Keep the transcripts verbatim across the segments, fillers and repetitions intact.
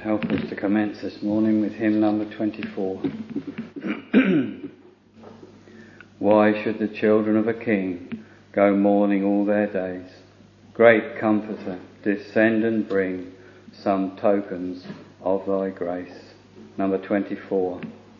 help us to commence this morning with hymn number twenty-four. Why should the children of a king go mourning all their days? Great Comforter, descend and bring some tokens of thy grace. Number twenty-four.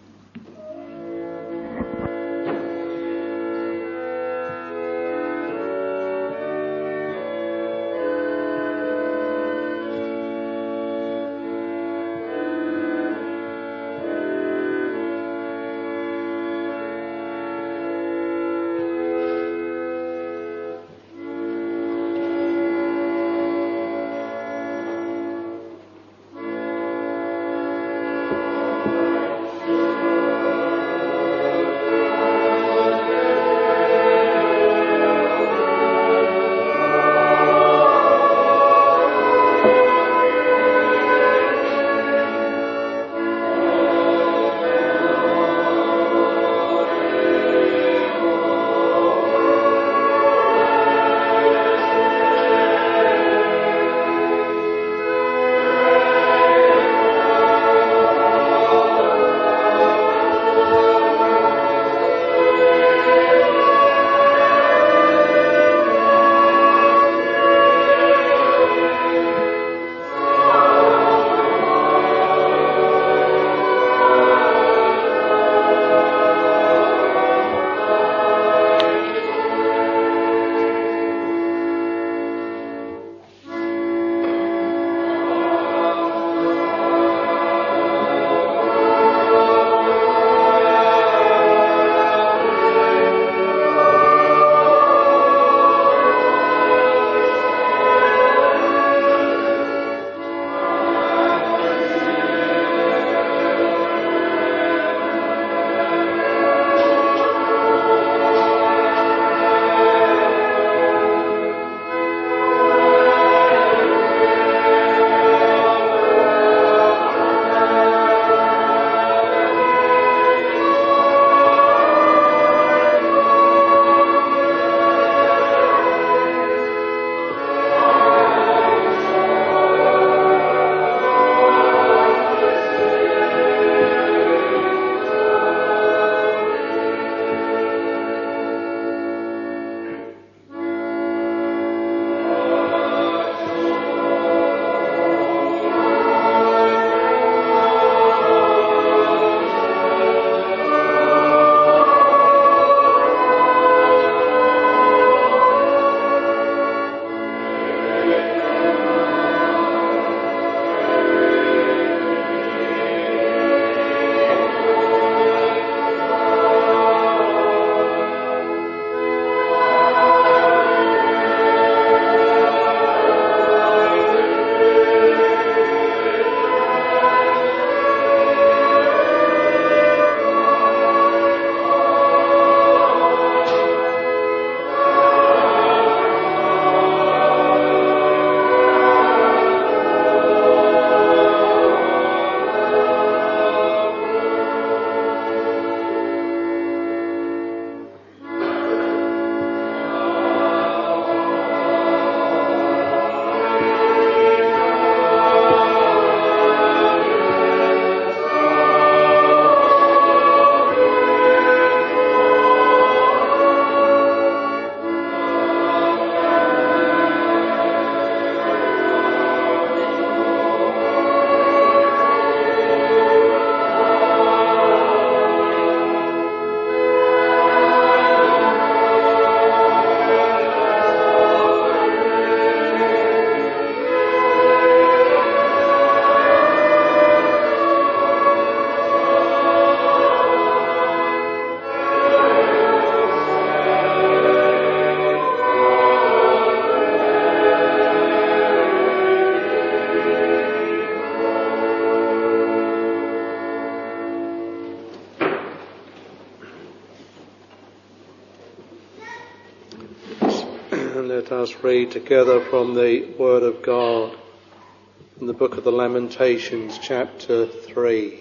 Let us read together from the Word of God in the book of the Lamentations, chapter three.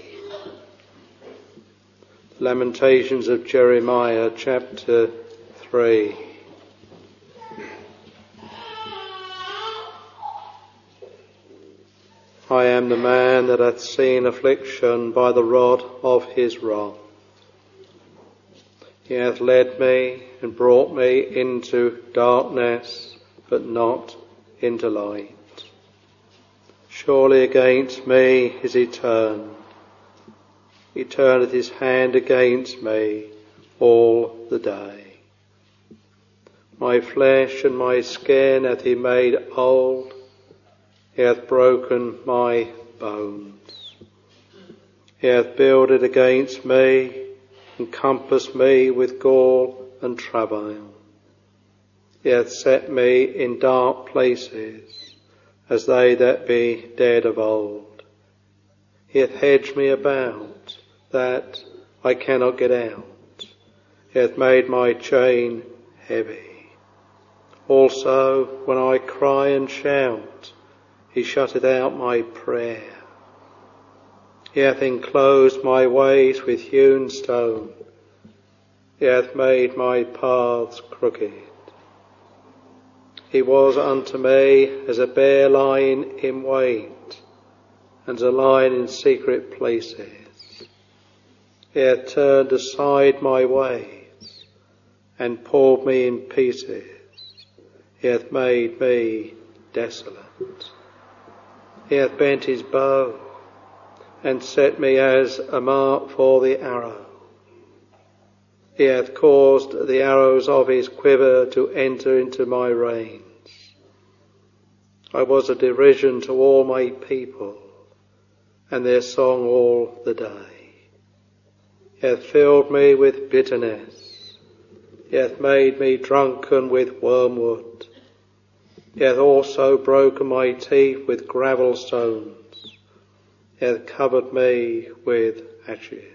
Lamentations of Jeremiah, chapter three. I am the man that hath seen affliction by the rod of his wrath. He hath led me and brought me into darkness, but not into light. Surely against me is he turned. He turneth his hand against me all the day. My flesh and my skin hath he made old. He hath broken my bones. He hath builded against me, encompassed me with gall and travail. He hath set me in dark places, as they that be dead of old. He hath hedged me about, that I cannot get out. He hath made my chain heavy. Also, when I cry and shout, he shutteth out my prayer. He hath enclosed my ways with hewn stone. He hath made my paths crooked. He was unto me as a bear lying in wait, and as a lion in secret places. He hath turned aside my ways, and pulled me in pieces. He hath made me desolate. He hath bent his bow, and set me as a mark for the arrow. He hath caused the arrows of his quiver to enter into my reins. I was a derision to all my people, and their song all the day. He hath filled me with bitterness. He hath made me drunken with wormwood. He hath also broken my teeth with gravel stones. He hath covered me with ashes.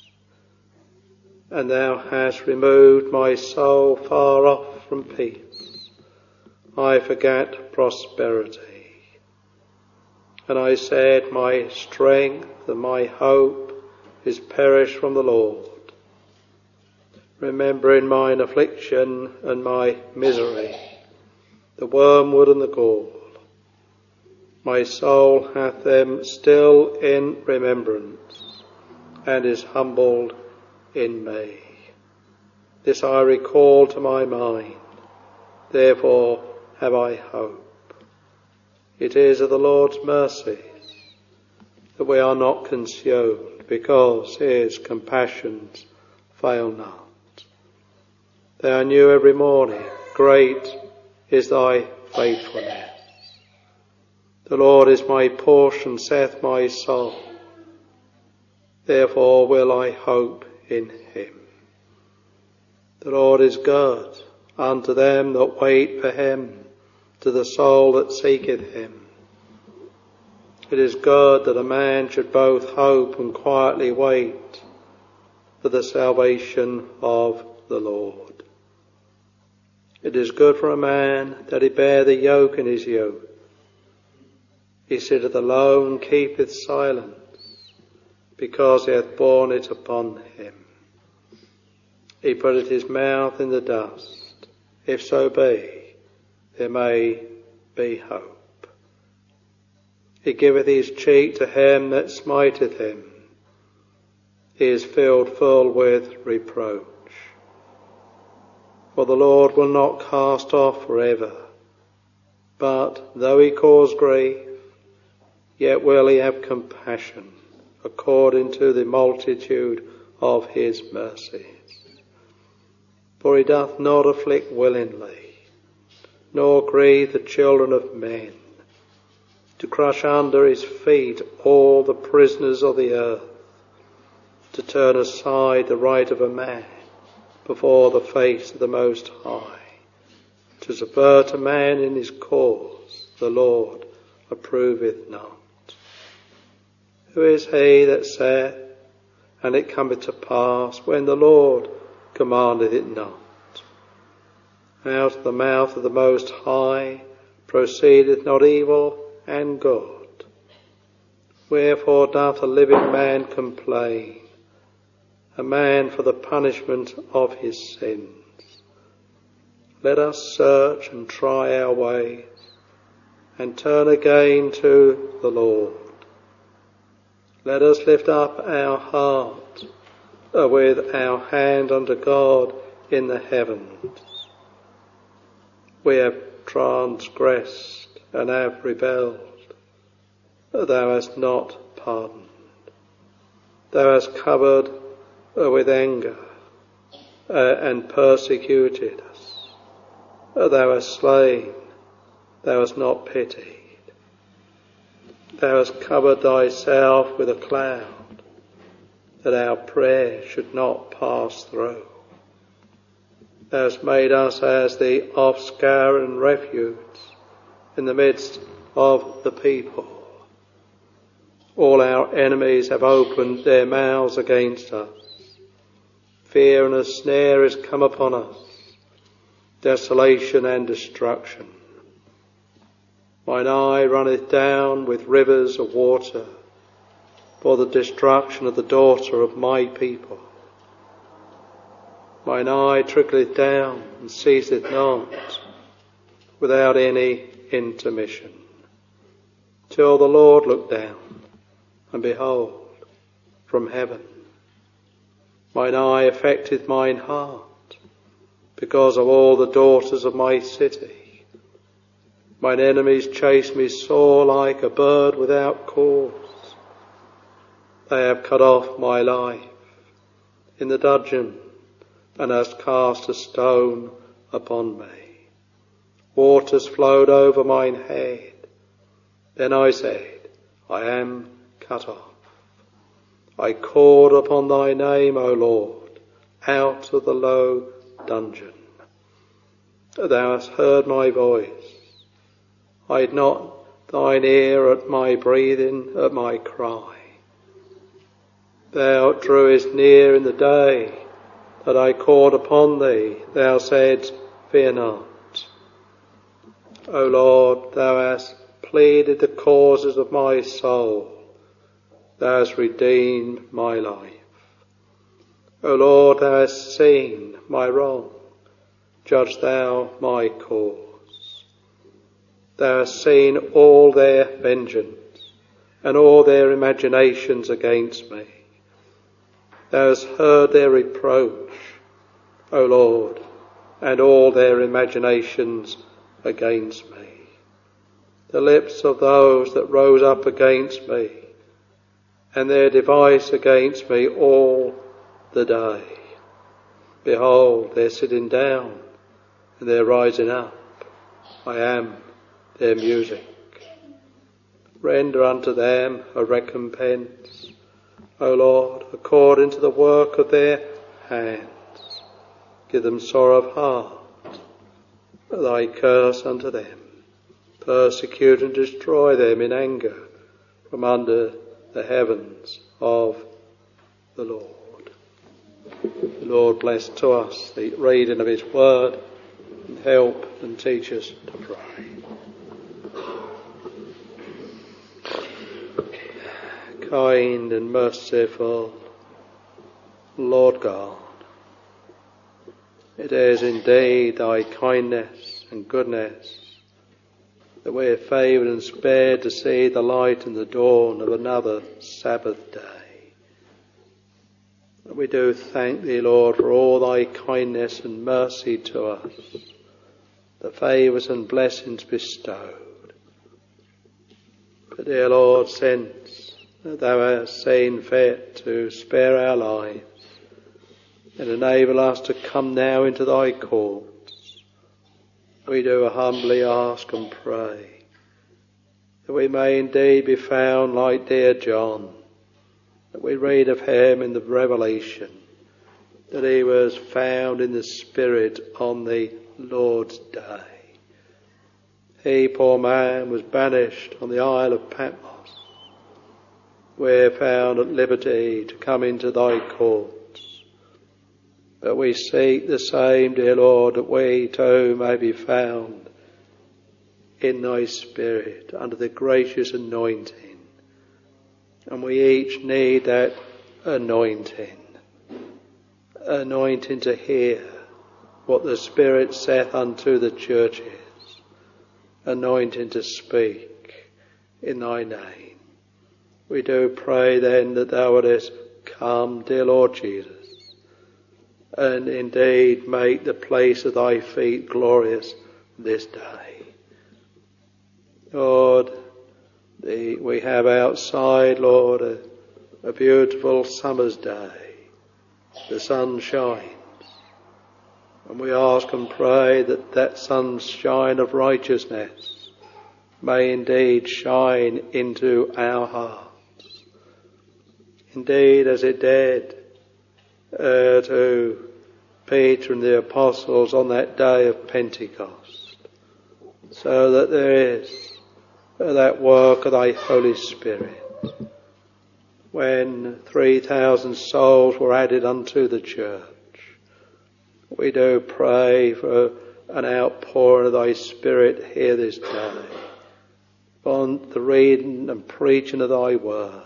And thou hast removed my soul far off from peace. I forgat prosperity. And I said, my strength and my hope is perished from the Lord. Remembering mine affliction and my misery, the wormwood and the gall. My soul hath them still in remembrance, and is humbled in me. This I recall to my mind, therefore have I hope. It is of the Lord's mercies that we are not consumed, because his compassions fail not. They are new every morning. Great is thy faithfulness. The Lord is my portion, saith my soul. Therefore will I hope in him. The Lord is good unto them that wait for him, to the soul that seeketh him. It is good that a man should both hope and quietly wait for the salvation of the Lord. It is good for a man that he bear the yoke in his yoke. He sitteth alone, keepeth silence, because he hath borne it upon him. He putteth his mouth in the dust. If so be, there may be hope. He giveth his cheek to him that smiteth him. He is filled full with reproach. For the Lord will not cast off forever, but though he cause grief, yet will he have compassion, according to the multitude of his mercies. For he doth not afflict willingly, nor grieve the children of men, to crush under his feet all the prisoners of the earth, to turn aside the right of a man before the face of the Most High, to subvert a man in his cause, the Lord approveth not. Who is he that saith, and it cometh to pass, when the Lord commandeth it not? Out of the mouth of the Most High proceedeth not evil and good. Wherefore doth a living man complain, a man for the punishment of his sins? Let us search and try our ways, and turn again to the Lord. Let us lift up our heart uh, with our hand unto God in the heavens. We have transgressed and have rebelled. Thou hast not pardoned. Thou hast covered uh, with anger uh, and persecuted us. Uh, thou hast slain. Thou hast not pitied. Thou hast covered thyself with a cloud, that our prayer should not pass through. Thou hast made us as the offscour and refuse in the midst of the people. All our enemies have opened their mouths against us. Fear and a snare is come upon us, desolation and destruction. Mine eye runneth down with rivers of water for the destruction of the daughter of my people. Mine eye trickleth down and ceaseth not without any intermission, till the Lord look down, and behold, from heaven. Mine eye affecteth mine heart, because of all the daughters of my city. Mine enemies chase me sore like a bird without cause. They have cut off my life in the dungeon, and hast cast a stone upon me. Waters flowed over mine head. Then I said, I am cut off. I called upon thy name, O Lord, out of the low dungeon. Thou hast heard my voice. Hide not thine ear at my breathing, at my cry. Thou drewest near in the day that I called upon thee. Thou saidst, fear not. O Lord, thou hast pleaded the causes of my soul. Thou hast redeemed my life. O Lord, thou hast seen my wrong. Judge thou my cause. Thou hast seen all their vengeance and all their imaginations against me. Thou hast heard their reproach, O Lord, and all their imaginations against me. The lips of those that rose up against me, and their device against me all the day. Behold, they're sitting down, and they're rising up. I am their music. Render unto them a recompense, O Lord, according to the work of their hands. Give them sorrow of heart, thy curse unto them. Persecute and destroy them in anger from under the heavens of the Lord. The Lord bless to us the reading of his word, and help and teach us to pray. Kind and merciful Lord God, it is indeed thy kindness and goodness that we are favoured and spared to see the light and the dawn of another Sabbath day. We do thank thee, Lord, for all thy kindness and mercy to us, the favours and blessings bestowed. But, dear Lord, since thou hast seen fit to spare our lives and enable us to come now into thy courts, we do humbly ask and pray that we may indeed be found like dear John, that we read of him in the Revelation, that he was found in the Spirit on the Lord's day. He, poor man, was banished on the Isle of Patmos. We're found at liberty to come into thy courts. But we seek the same, dear Lord, that we too may be found in thy Spirit under the gracious anointing. And we each need that anointing. Anointing to hear what the Spirit saith unto the churches. Anointing to speak in thy name. We do pray then that thou wouldest come, dear Lord Jesus, and indeed make the place of thy feet glorious this day. Lord, the, we have outside, Lord, a, a beautiful summer's day. The sun shines. And we ask and pray that that sunshine of righteousness may indeed shine into our hearts. Indeed, as it did uh, to Peter and the apostles on that day of Pentecost, so that there is uh, that work of thy Holy Spirit, when three thousand souls were added unto the church. We do pray for an outpouring of thy Spirit here this day, on the reading and preaching of thy word,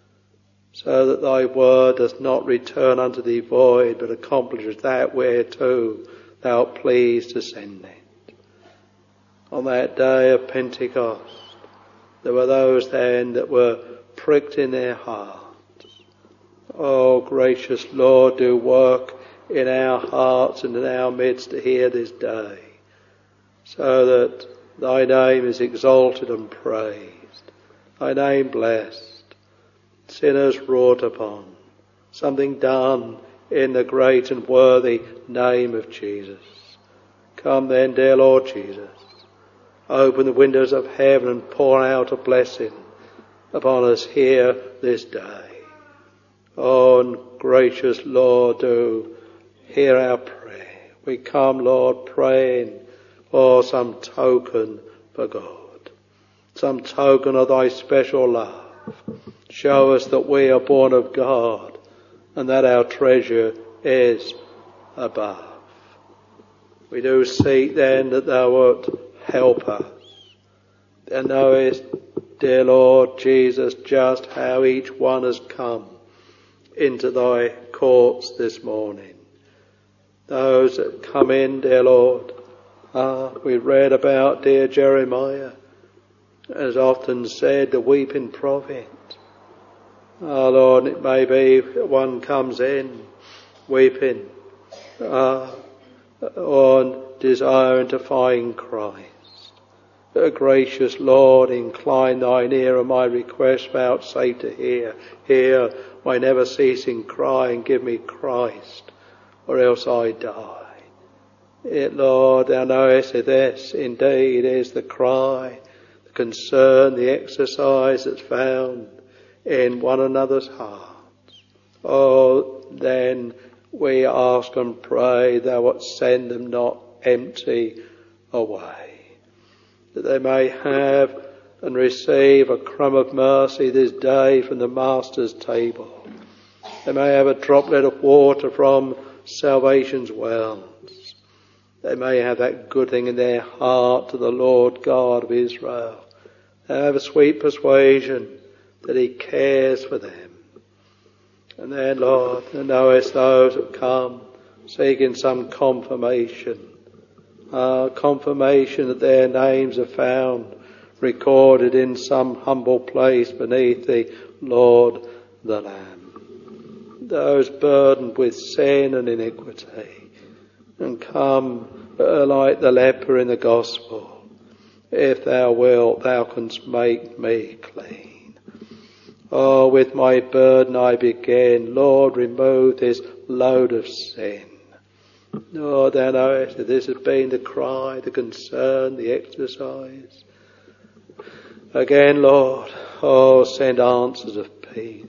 so that thy word does not return unto thee void, but accomplishes that whereto thou art pleased to send it. On that day of Pentecost, there were those then that were pricked in their hearts. Oh, gracious Lord, do work in our hearts and in our midst here this day, so that thy name is exalted and praised, thy name blessed, sinners wrought upon, something done in the great and worthy name of Jesus. Come then, dear Lord Jesus, open the windows of heaven and pour out a blessing upon us here this day. Oh, and gracious Lord, do hear our prayer. We come, Lord, praying for some token for God, some token of thy special love. Show us that we are born of God and that our treasure is above. We do seek then that thou wilt help us. Thou knowest, dear Lord Jesus, just how each one has come into thy courts this morning. Those that come in, dear Lord, ah, we read about dear Jeremiah, as often said, the weeping prophet. Ah, Lord, it may be one comes in weeping, ah, on desiring to find Christ. O gracious Lord, incline thine ear and my request vouchsafe to hear. Hear my never ceasing cry and give me Christ, or else I die. It, Lord, thou knowest this indeed is the cry, the concern, the exercise that's found in one another's hearts. Oh, then we ask and pray thou wilt send them not empty away, that they may have and receive a crumb of mercy this day from the Master's table. They may have a droplet of water from salvation's wells. They may have that good thing in their heart to the Lord God of Israel. They have a sweet persuasion that he cares for them. And then, Lord, thou knowest those that come seeking some confirmation, uh, confirmation that their names are found recorded in some humble place beneath the Lord the Lamb. Those burdened with sin and iniquity, and come uh, like the leper in the gospel. If thou wilt, thou canst make me clean. Oh, with my burden I begin. Lord, remove this load of sin. Lord, thou knowest that this has been the cry, the concern, the exercise. Again, Lord, oh, send answers of peace.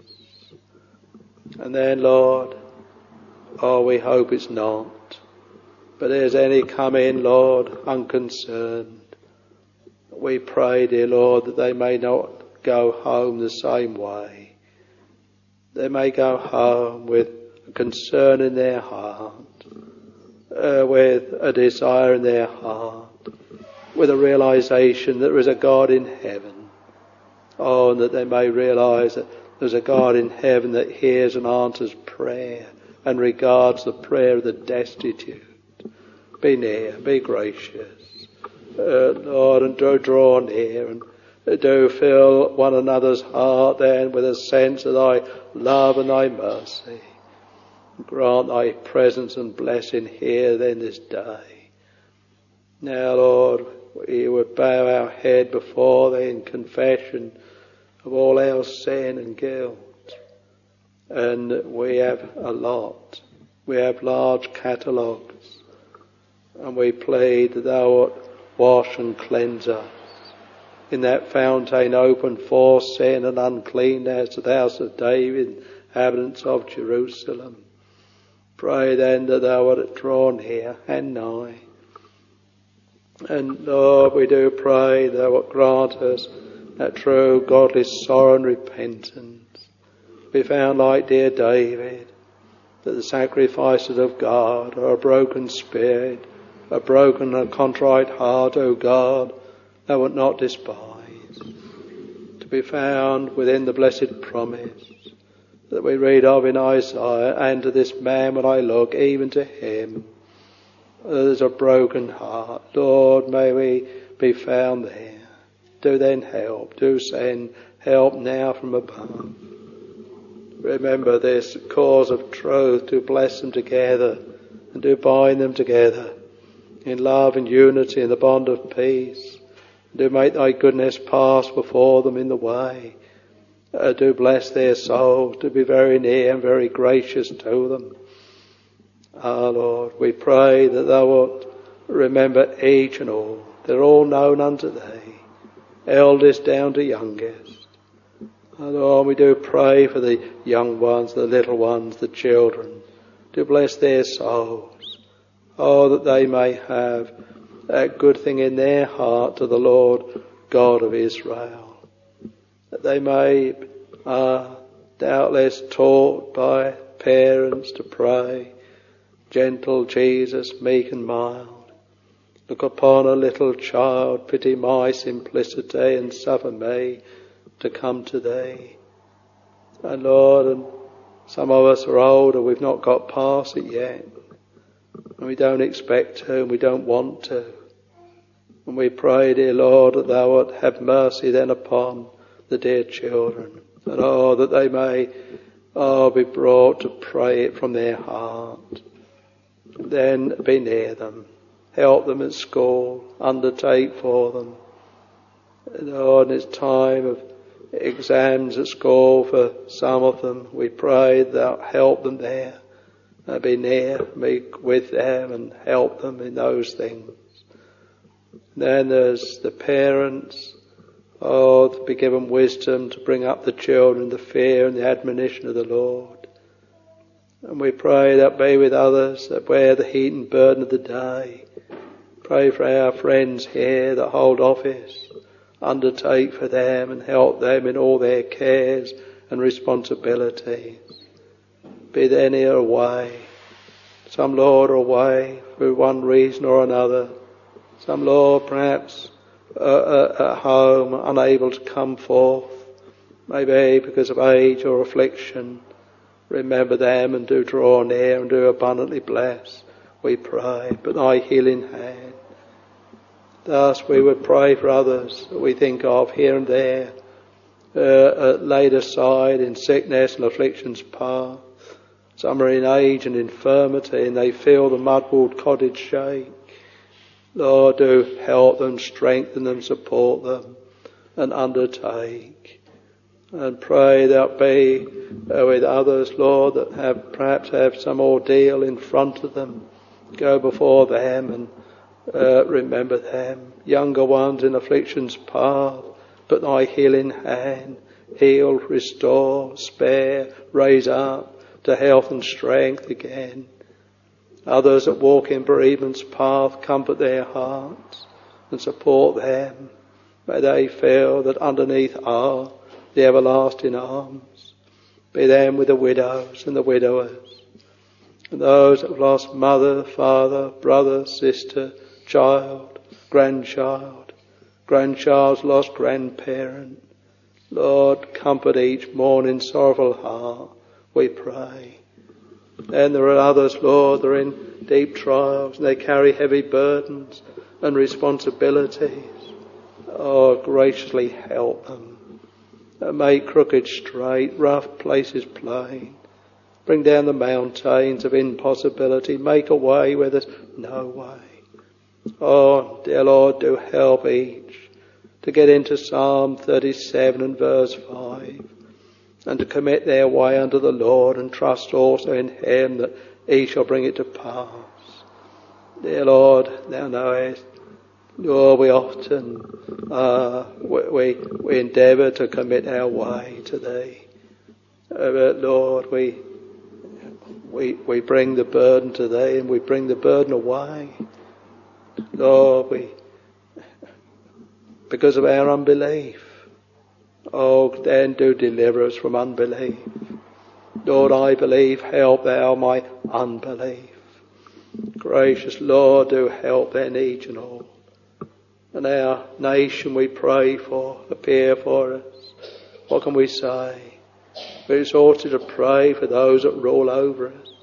And then, Lord, oh, we hope it's not. But there's any come in, Lord, unconcerned. We pray, dear Lord, that they may not go home the same way. They may go home with a concern in their heart, uh, with a desire in their heart, with a realization that there is a God in heaven. Oh, and that they may realize that there's a God in heaven that hears and answers prayer and regards the prayer of the destitute. Be near, be gracious, uh, Lord, and do draw near and Do fill one another's heart then with a sense of thy love and thy mercy. Grant thy presence and blessing here then this day. Now, Lord, we would bow our head before thee in confession of all our sin and guilt. And we have a lot. We have large catalogues. And we plead that thou wilt wash and cleanse us. In that fountain open for sin and uncleanness to the house of David, inhabitants of Jerusalem. Pray then that thou art drawn here and nigh. And Lord, we do pray that thou wilt grant us that true godly sorrow and repentance. Be found like dear David, that the sacrifices of God are a broken spirit, a broken and contrite heart, O God, thou wilt not despise. To be found within the blessed promise that we read of in Isaiah, and to this man will I look, even to him. There's a broken heart. Lord, may we be found there. Do then help, do send help now from above. Remember this cause of truth, to bless them together and to bind them together in love and unity in the bond of peace. Do make thy goodness pass before them in the way. Uh, do bless their souls, to be very near and very gracious to them. Ah, Lord, we pray that thou wilt remember each and all. They're all known unto thee, eldest down to youngest. Ah, Lord, we do pray for the young ones, the little ones, the children. Do bless their souls. Oh, that they may have that good thing in their heart to the Lord God of Israel. That they may, uh, doubtless taught by parents to pray, gentle Jesus, meek and mild. Look upon a little child, pity my simplicity, and suffer me to come to thee. And Lord, and some of us are older, we've not got past it yet. And we don't expect to, and we don't want to. And we pray, dear Lord, that thou wilt have mercy then upon the dear children. And oh, that they may, oh, be brought to pray it from their heart. Then be near them. Help them at school. Undertake for them. And oh, in this time of exams at school for some of them, we pray that thou help them there. Uh, be near, be with them and help them in those things. Then there's the parents. Oh, to be given wisdom to bring up the children, the fear and the admonition of the Lord. And we pray that be with others that bear the heat and burden of the day. Pray for our friends here that hold office. Undertake for them and help them in all their cares and responsibilities. Be they near away. Some, Lord, are away for one reason or another. Some, Lord, perhaps uh, uh, at home, unable to come forth. Maybe because of age or affliction. Remember them and do draw near and do abundantly bless, we pray. But thy healing hand. Thus we would pray for others that we think of here and there, uh, uh, laid aside in sickness and affliction's path. Some are in age and infirmity, and they feel the mud-walled cottage shake. Lord, do help them, strengthen them, support them, and undertake. And pray that be uh, with others, Lord, that have perhaps have some ordeal in front of them. Go before them and uh, remember them. Younger ones in affliction's path, but thy healing hand, heal, restore, spare, raise up to health and strength again. Others that walk in bereavement's path, comfort their hearts and support them. May they feel that underneath are the everlasting arms. Be them with the widows and the widowers, and those that have lost mother, father, brother, sister, child, grandchild, grandchild's lost grandparent. Lord, comfort each mourning, sorrowful heart, we pray. And there are others, Lord, that are in deep trials and they carry heavy burdens and responsibilities. Oh, graciously help them. And make crooked straight, rough places plain. Bring down the mountains of impossibility. Make a way where there's no way. Oh, dear Lord, do help each to get into Psalm thirty-seven and verse five, and to commit their way unto the Lord, and trust also in him that he shall bring it to pass. Dear Lord, thou knowest, Lord, we often uh, we, we, we endeavour to commit our way to thee. Uh, but Lord, we, we, we bring the burden to thee, and we bring the burden away. Lord, we, because of our unbelief. Oh, then do deliver us from unbelief. Lord, I believe, help thou my unbelief. Gracious Lord, do help then each and all. And our nation we pray for, appear for us. What can we say? We're exhorted to pray for those that rule over us.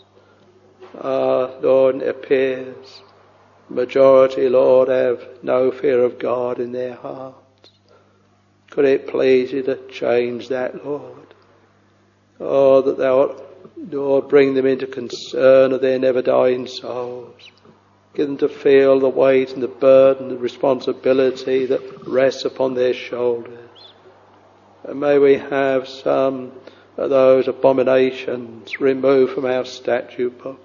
Ah, Lord, it appears majority, Lord, have no fear of God in their hearts. Could it please you to change that, Lord? Oh, that thou, Lord, bring them into concern of their never-dying souls. Give them to feel the weight and the burden, the responsibility that rests upon their shoulders. And may we have some of those abominations removed from our statute book.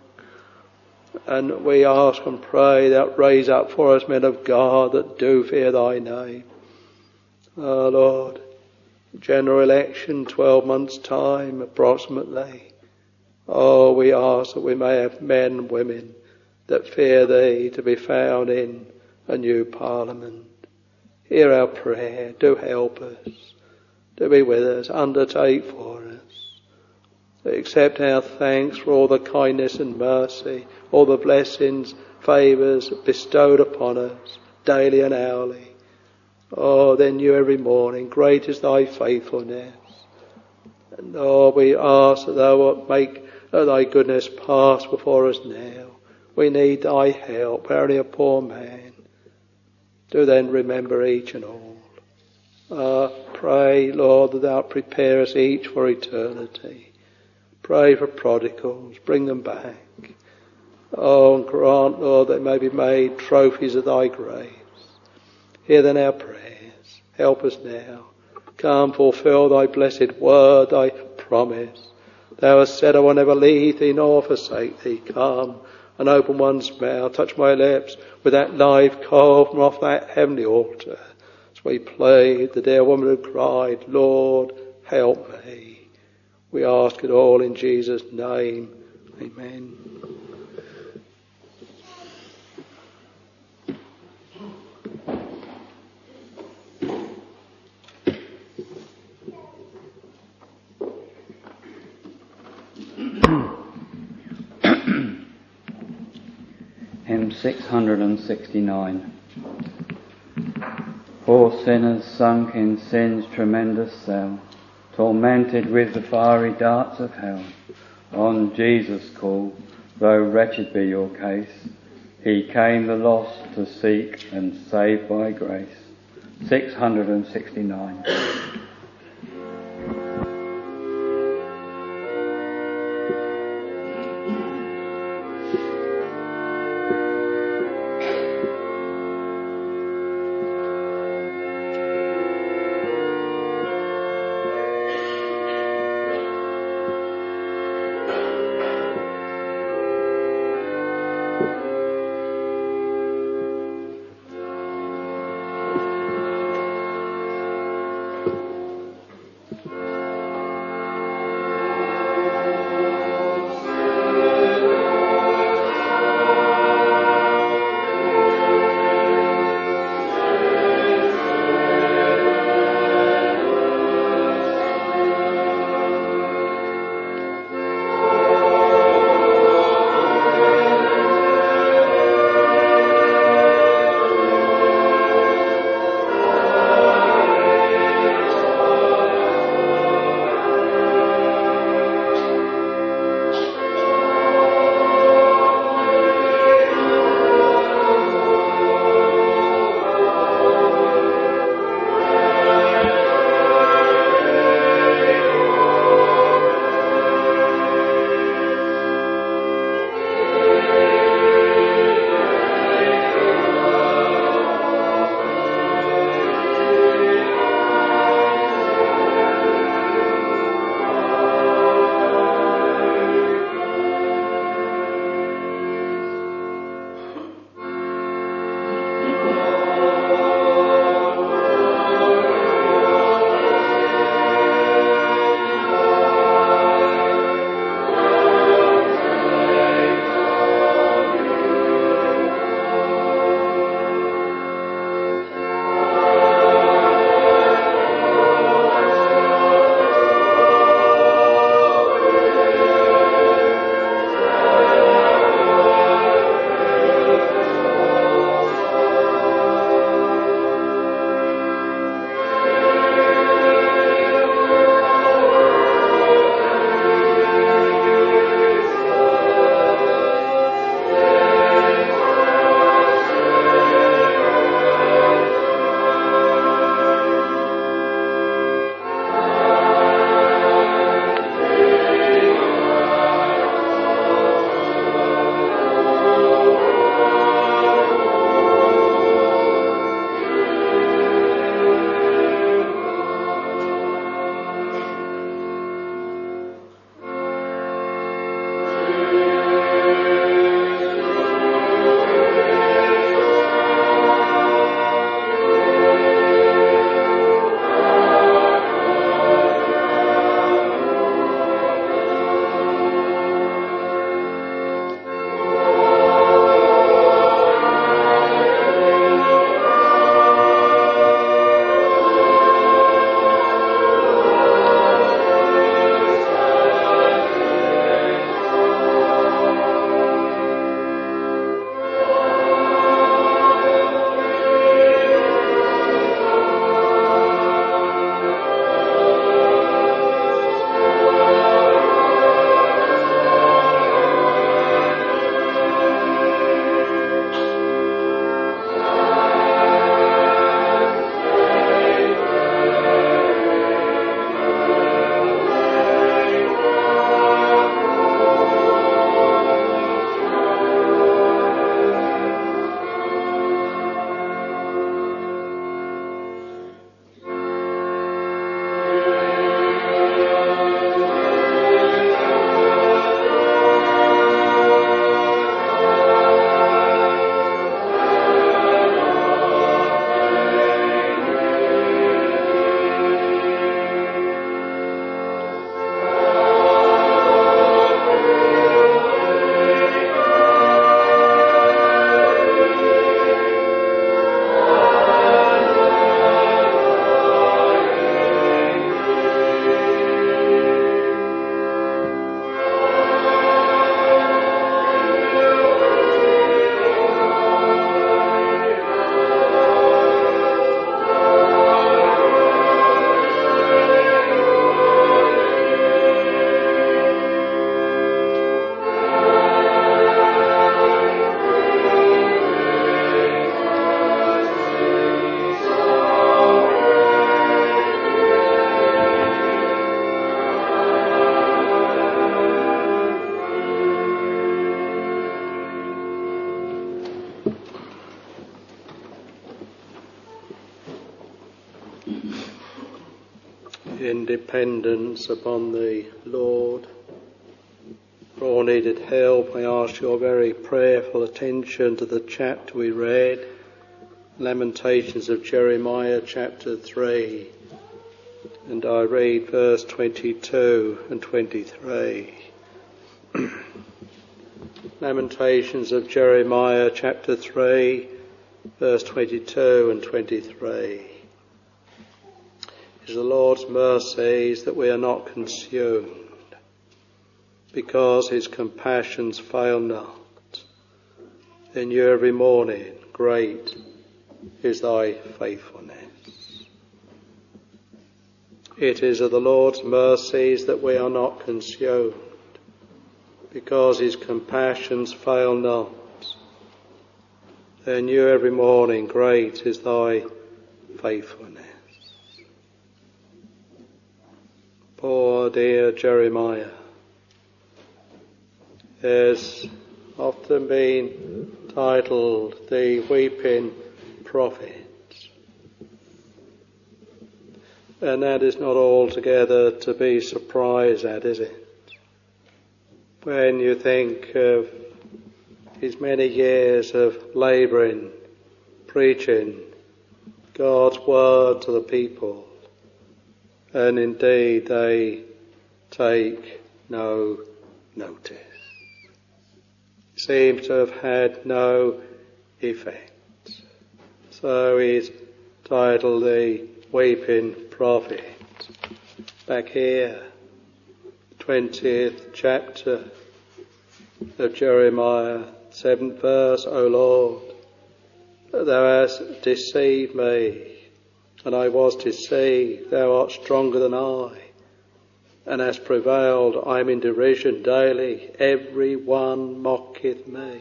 And we ask and pray that raise up for us men of God that do fear thy name. Oh Lord, general election, twelve months' time approximately. Oh, we ask that we may have men and women that fear thee to be found in a new parliament. Hear our prayer, do help us, do be with us, undertake for us. Accept our thanks for all the kindness and mercy, all the blessings, favours bestowed upon us daily and hourly. Oh, then you every morning, great is thy faithfulness. And oh, we ask that thou wilt make thy goodness pass before us now. We need thy help, only a poor man. Do then remember each and all. Uh, pray, Lord, that thou prepare us each for eternity. Pray for prodigals, bring them back. Oh, and grant, Lord, they may be made trophies of thy grace. Hear then our prayers. Help us now. Come, fulfill thy blessed word, thy promise. Thou hast said, I will never leave thee nor forsake thee. Come and open one's mouth, touch my lips with that live coal from off that heavenly altar. As we played, the dear woman who cried, Lord, help me. We ask it all in Jesus' name. Amen. Hymn six hundred sixty-nine. Poor sinners sunk in sin's tremendous cell, tormented with the fiery darts of hell, on Jesus call, though wretched be your case. He came the lost to seek and save by grace. six hundred sixty-nine. Thank you. in dependence upon the Lord. For all needed help, I ask your very prayerful attention to the chapter we read, Lamentations of Jeremiah, chapter three. And I read verse twenty-two and twenty-three. Lamentations of Jeremiah, chapter three, verse twenty-two and twenty-three. It is the Lord's mercies that we are not consumed, because his compassions fail not. They new every morning, great is thy faithfulness. It is of the Lord's mercies that we are not consumed, because his compassions fail not. They new every morning, great is thy faithfulness. Poor dear Jeremiah has often been titled the weeping prophet. And that is not altogether to be surprised at, is it? When you think of his many years of labouring, preaching God's word to the people, and indeed they take no notice. It seems to have had no effect. So he's titled the weeping prophet. Back here, twentieth chapter of Jeremiah, seventh verse, O Lord, thou hast deceived me, and I was deceived. Thou art stronger than I, and hast prevailed. I am in derision daily. Every one mocketh me.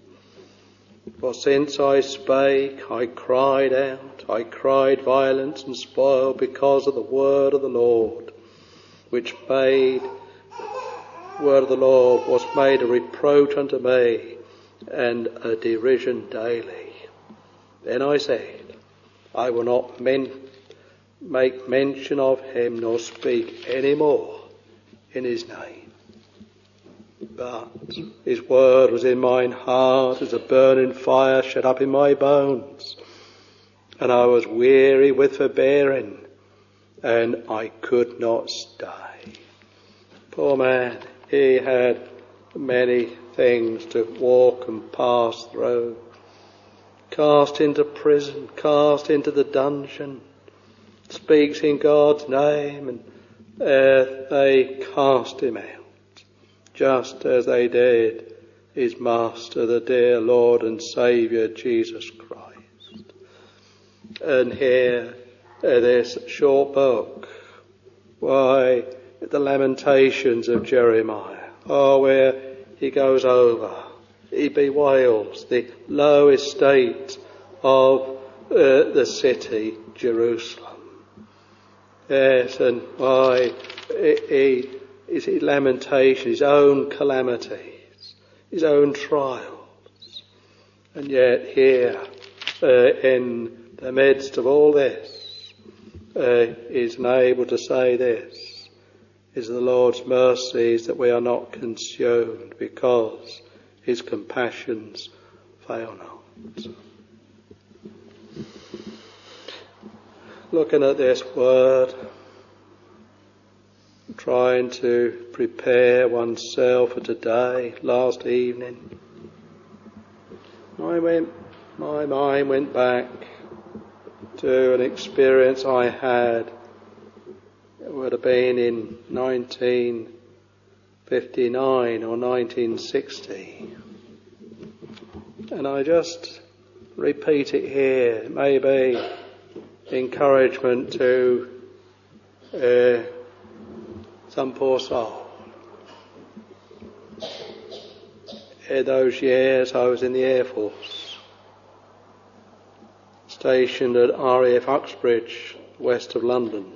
For since I spake, I cried out. I cried violence and spoil because of the word of the Lord, which made, word of the Lord was made a reproach unto me, and a derision daily. Then I said, I will not men- make mention of him, nor speak any more in his name. But his word was in mine heart as a burning fire shut up in my bones. And I was weary with forbearing, and I could not stay. Poor man, he had many things to walk and pass through. Cast into prison, cast into the dungeon, speaks in God's name, and uh, they cast him out, just as they did his master, the dear Lord and Saviour Jesus Christ. And here, uh, this short book, why, the Lamentations of Jeremiah, oh, where he goes over, he bewails the low estate of uh, the city, Jerusalem. Yes, and why he is his lamentation, his own calamities, his own trials. And yet here, uh, in the midst of all this, uh, he's able to say this, is the Lord's mercies that we are not consumed, because his compassions fail not. Looking at this word, trying to prepare oneself for today, last evening, I went, my mind went back to an experience I had. It would have been in nineteen fifty-nine or nineteen sixty. And I just repeat it here. Maybe encouragement to uh, some poor soul. In those years I was in the Air Force, stationed at R A F Uxbridge, west of London.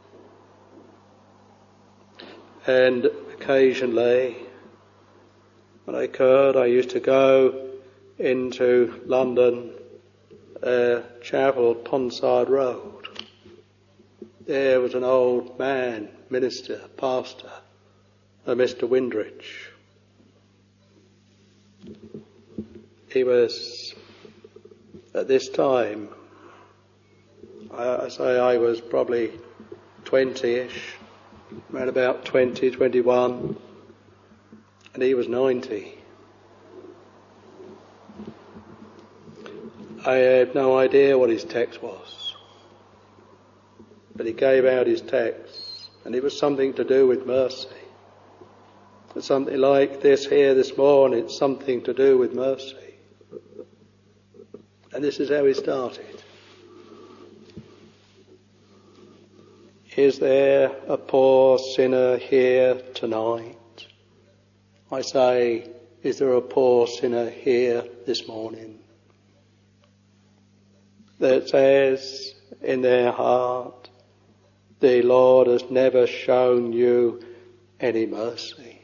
And occasionally, when I could, I used to go into London, uh, Chapel, Ponsard Road. there was an old man, minister, pastor, a Mister Windrich. He was, at this time, I, I say I was probably twenty-ish, around about twenty, twenty-one, and he was ninety. I had no idea what his text was, but he gave out his text, and it was something to do with mercy. It's something like this here this morning, it's something to do with mercy. And this is how he started. Is there a poor sinner here tonight? I say, is there a poor sinner here this morning that says in their heart, the Lord has never shown you any mercy?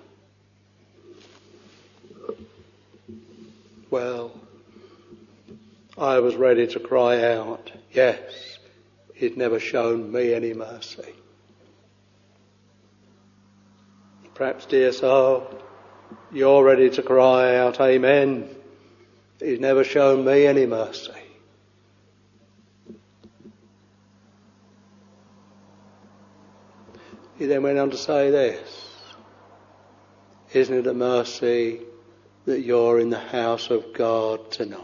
Well, I was ready to cry out, yes, He's never shown me any mercy. Perhaps, dear soul, you're ready to cry out, amen, He's never shown me any mercy. He then went on to say this, isn't it a mercy that you're in the house of God tonight?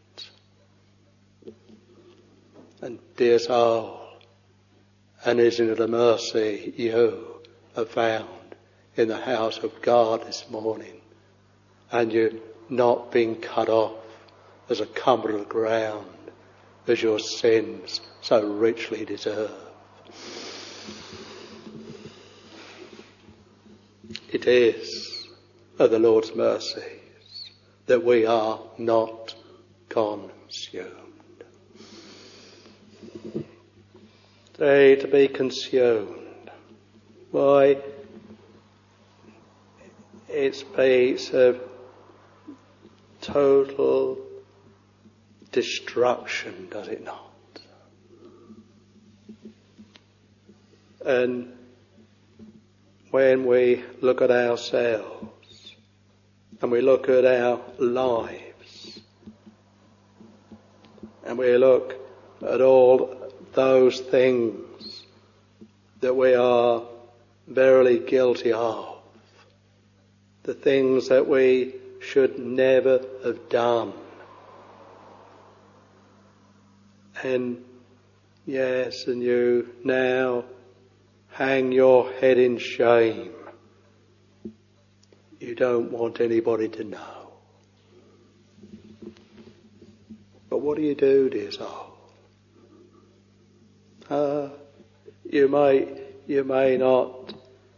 And dear soul, and isn't it a mercy you have found in the house of God this morning, and you've not been cut off as a cumber of the ground as your sins so richly deserve? It is of the Lord's mercies that we are not consumed. Say, to be consumed. Why, it speaks of total destruction, does it not? And when we look at ourselves and we look at our lives and we look at all those things that we are verily guilty of, the things that we should never have done. And yes, and you now hang your head in shame. You don't want anybody to know. But what do you do, dear soul? Uh, you may, you may not,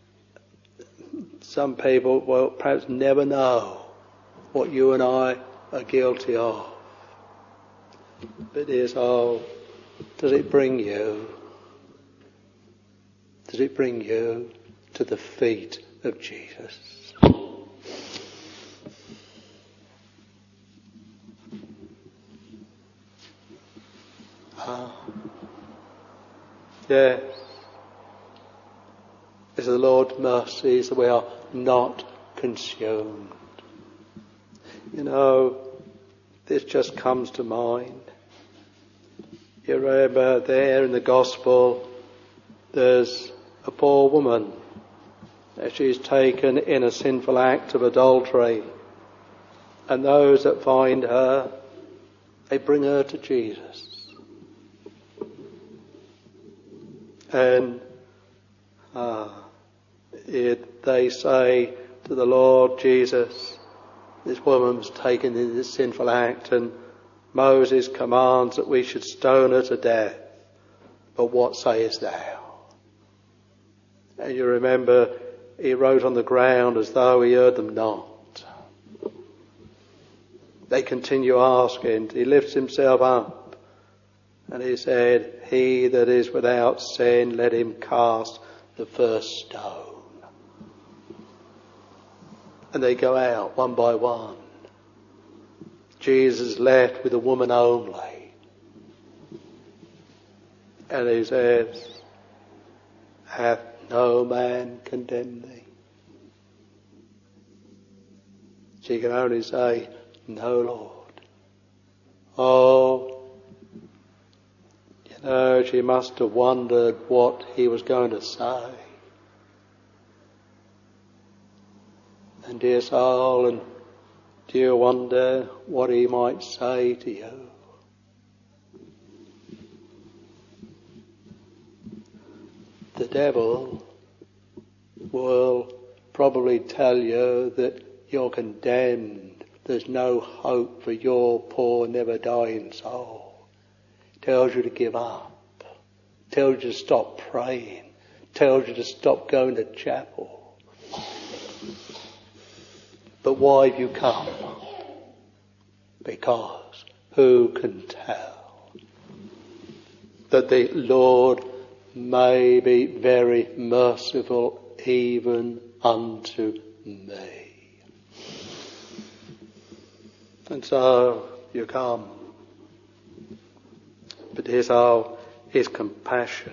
some people will perhaps never know what you and I are guilty of. But dear soul, does it bring you, does it bring you to the feet of Jesus? Ah. Yes. It's the Lord's mercies that we are not consumed. You know, this just comes to mind. You remember there in the Gospel, there's a poor woman. She's taken in a sinful act of adultery. And those that find her, they bring her to Jesus. And uh, it, they say to the Lord Jesus, this woman was taken in this sinful act, and Moses commands that we should stone her to death. But what sayest thou? And you remember he wrote on the ground as though he heard them not. They continue asking. He lifts himself up. And he said, he that is without sin, let him cast the first stone. And they go out one by one. Jesus left with a woman only. And he says, hath no man condemned thee? She can only say, no, Lord. Oh, you know, she must have wondered what he was going to say. And dear soul, and do you wonder what he might say to you? The devil will probably tell you that you're condemned. There's no hope for your poor, never dying soul. Tells you to give up. Tells you to stop praying. Tells you to stop going to chapel. But why have you come? Because who can tell that the Lord may be very merciful even unto me. And so you come. But here's how his compassion.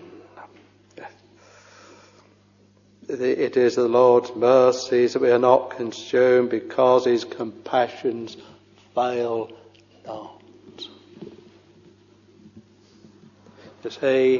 It is the Lord's mercies that we are not consumed, because his compassions fail not. You see,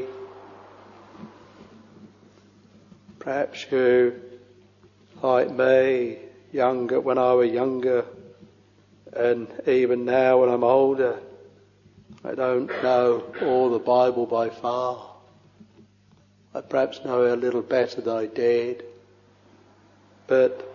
perhaps you, like me, younger, when I was younger, and even now when I'm older, I don't know all the Bible by far. I perhaps know it a little better than I did. But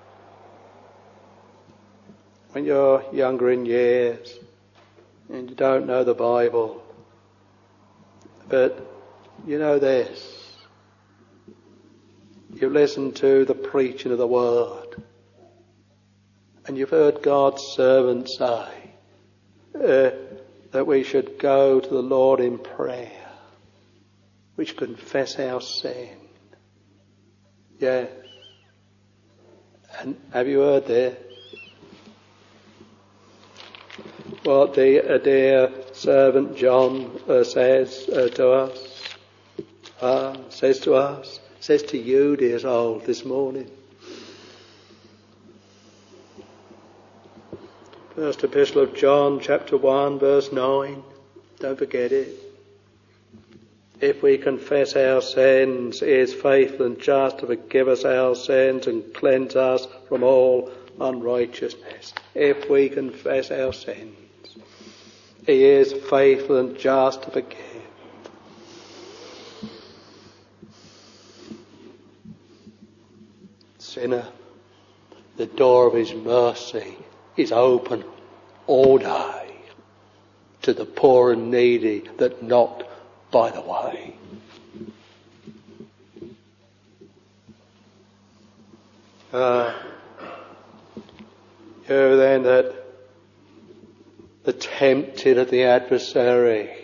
when you're younger in years and you don't know the Bible, but you know this, you listen to the preaching of the Word, and you've heard God's servant say uh, that we should go to the Lord in prayer, we should confess our sin. Yes. And have you heard this? What the uh, dear servant John uh, says uh, to us, uh, says to us, says to you, dear soul, this morning. First Epistle of John, chapter one, verse nine. Don't forget it. If we confess our sins, he is faithful and just to forgive us our sins and cleanse us from all unrighteousness. If we confess our sins, he is faithful and just to forgive. Sinner, the door of his mercy is open all day to the poor and needy that knock by the way. Uh, you then that the tempted of the adversary,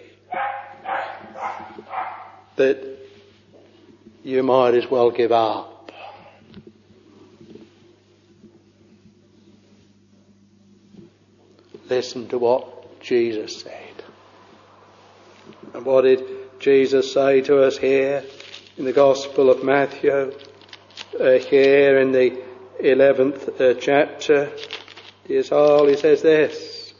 that you might as well give up. Listen to what Jesus said. And what did Jesus say to us here in the Gospel of Matthew? Uh, here in the eleventh uh, chapter, dear soul, he says this: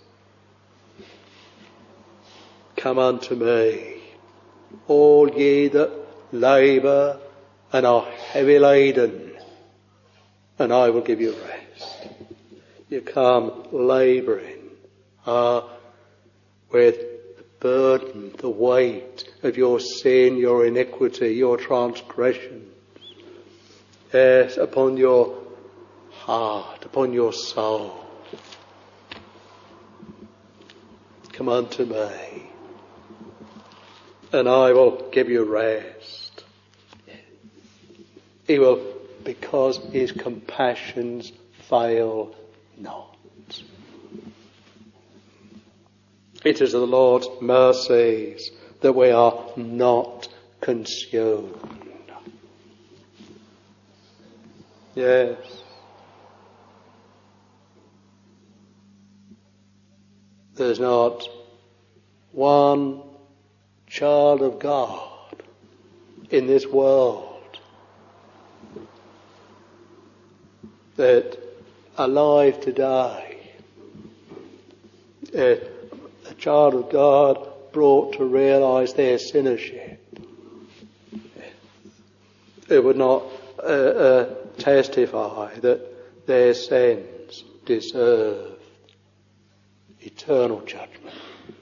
come unto me, all ye that labour and are heavy laden, and I will give you rest. You come labouring uh, with the burden, the weight of your sin, your iniquity, your transgressions. Yes, upon your heart, upon your soul. Come unto me, and I will give you rest. He will, because his compassions fail not. It is the Lord's mercies that we are not consumed. Yes. There's not one child of God in this world that alive today, a child of God brought to realise their sinnership, it would not uh, uh, testify that their sins deserve eternal judgment.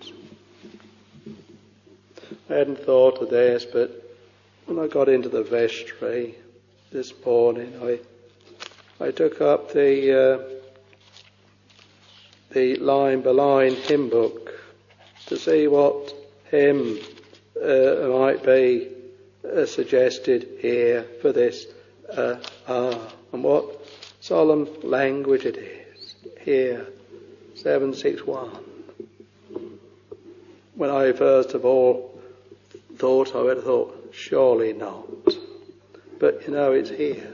I hadn't thought of this, but when I got into the vestry this morning, I I took up the uh, the line by line hymn book to see what hymn uh, might be uh, suggested here for this uh, hour, and what solemn language it is here, seven six one. When I first of all thought, I would have thought, surely not. But you know, it's here.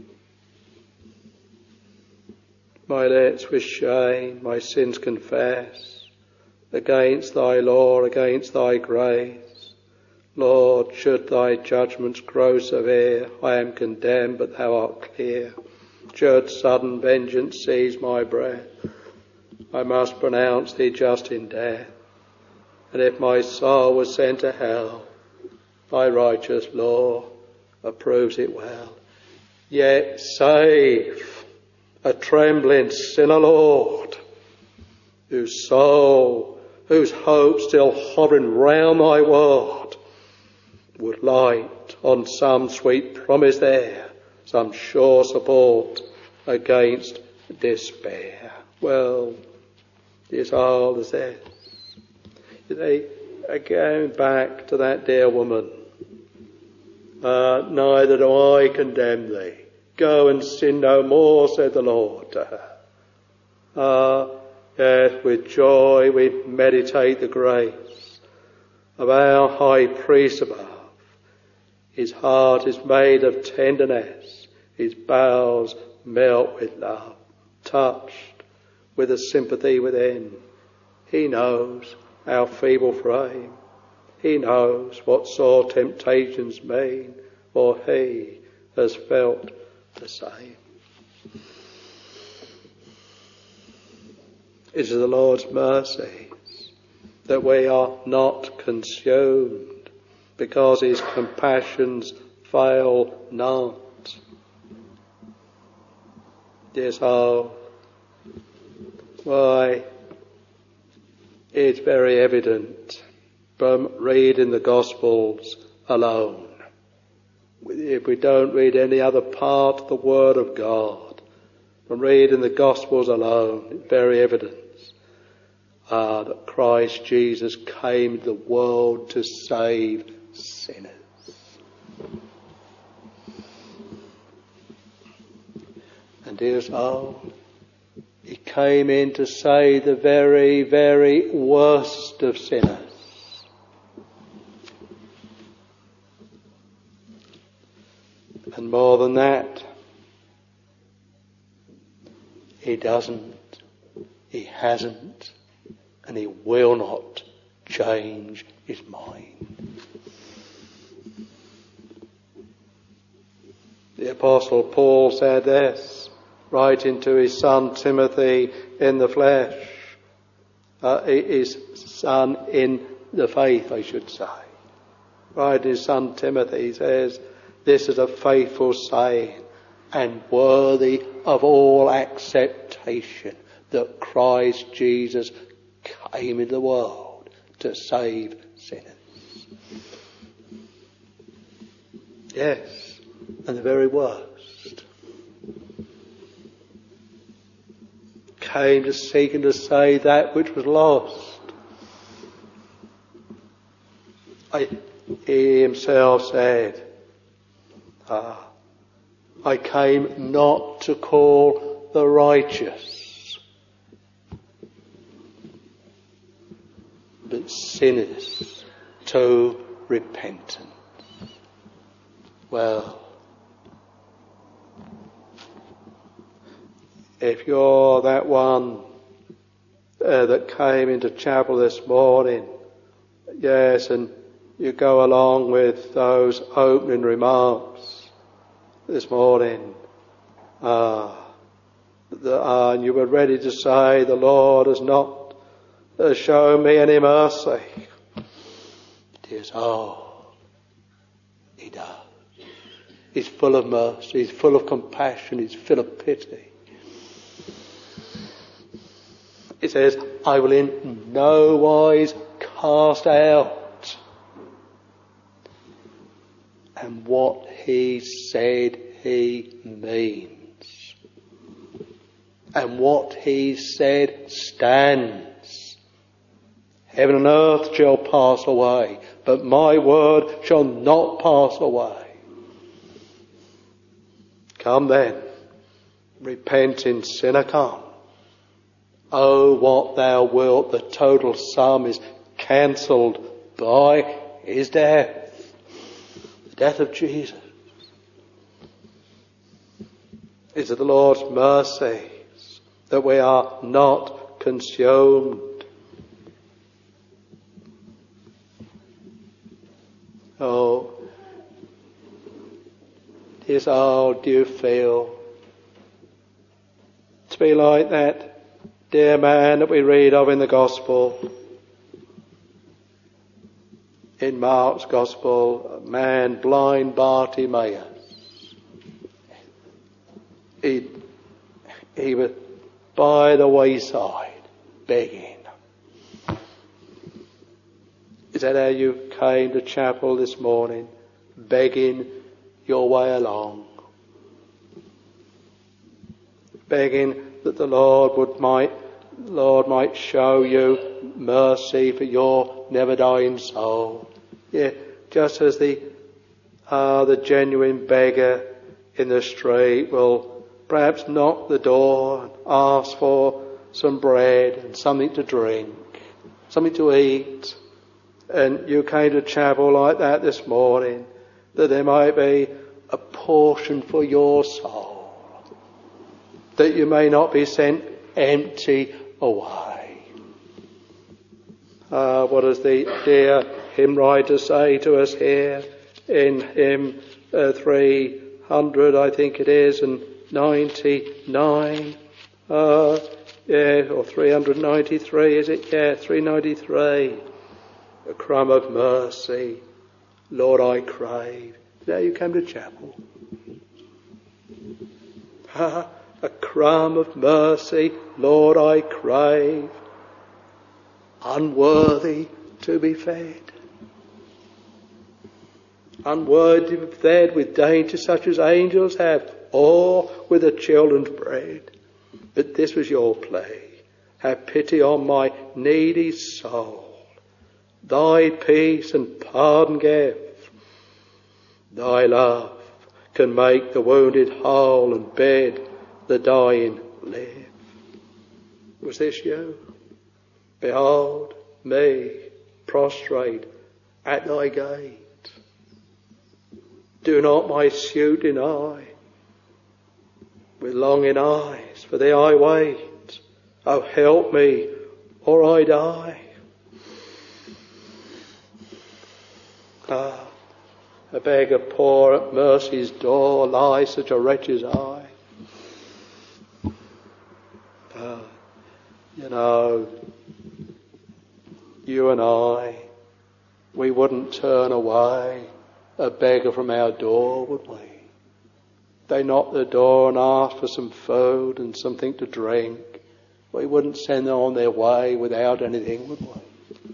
My lips with shame, my sins confess, against thy law, against thy grace. Lord, should thy judgments grow severe, I am condemned, but thou art clear. Should sudden vengeance seize my breath, I must pronounce thee just in death. And if my soul was sent to hell, thy righteous law approves it well. Yet save a trembling sinner, Lord, whose soul, whose hope still hovering round thy word, would light on some sweet promise there, some sure support against despair. Well, it's all as this. They are going back to that dear woman. Uh, neither do I condemn thee. Go and sin no more, said the Lord to her. Ah, yes, with joy we meditate the grace of our high priest above. His heart is made of tenderness. His bowels melt with love. Touched with a sympathy within. He knows our feeble frame. He knows what sore temptations mean, for he has felt the same. It is the Lord's mercies that we are not consumed, because his compassions fail not. Dear soul, why, it's very evident from reading the Gospels alone. If we don't read any other part of the Word of God, from reading the Gospels alone, it's very evident ah, that Christ Jesus came to the world to save sinners. And dear soul, he came in to save the very, very worst of sinners. And more than that, he doesn't, he hasn't, and he will not change his mind. The Apostle Paul said this, writing to his son Timothy in the flesh, uh, his son in the faith, I should say. Writing to his son Timothy, he says, this is a faithful saying and worthy of all acceptation, that Christ Jesus came into the world to save sinners. Yes, and the very worst. Came to seek and to save that which was lost. I, he himself said, Ah, I came not to call the righteous, but sinners to repentance. Well, if you're that one uh, that came into chapel this morning, yes, and you go along with those opening remarks this morning, ah, The, uh, and you were ready to say, the Lord has not uh, shown me any mercy. It is, oh, he does. He's full of mercy, he's full of compassion, he's full of pity. It says, I will in no wise cast out. And what he said he means. And what he said stands. Heaven and earth shall pass away, but my word shall not pass away. Come then, repent in sinner come. Oh, what thou wilt, the total sum is cancelled by his death. The death of Jesus. It's of the Lord's mercies that we are not consumed. Oh, dear soul, do you feel to be like that dear man that we read of in the Gospel? In Mark's Gospel, a man blind Bartimaeus. He, he was by the wayside, begging. Is that how you came to chapel this morning? Begging your way along. Begging that the Lord would might, Lord might show you mercy for your never dying soul. Yeah, just as the, uh, the genuine beggar in the street will perhaps knock the door and ask for some bread and something to drink, something to eat. And you came to chapel like that this morning, that there might be a portion for your soul, that you may not be sent empty away. Uh, what does the dear hymn writer say to us here in hymn uh, three hundred, I think it is, and ninety-nine, uh, yeah, or three hundred ninety-three, is it? Yeah, three ninety-three. A crumb of mercy, Lord, I crave. Now you come to chapel. Ah, a crumb of mercy, Lord, I crave. Unworthy to be fed. Unworthy to be fed with dainty such as angels have, or with the children's bread. But this was your plea. Have pity on my needy soul. Thy peace and pardon give. Thy love can make the wounded whole and bid the dying live. Was this you? Behold me prostrate at thy gate. Do not my suit deny. With longing eyes for thee I wait. Oh, help me or I die. Ah, a beggar poor at mercy's door lies such a wretch's eye. Ah, you know, you and I, we wouldn't turn away a beggar from our door, would we? They knock the door and ask for some food and something to drink. We wouldn't send them on their way without anything, would we?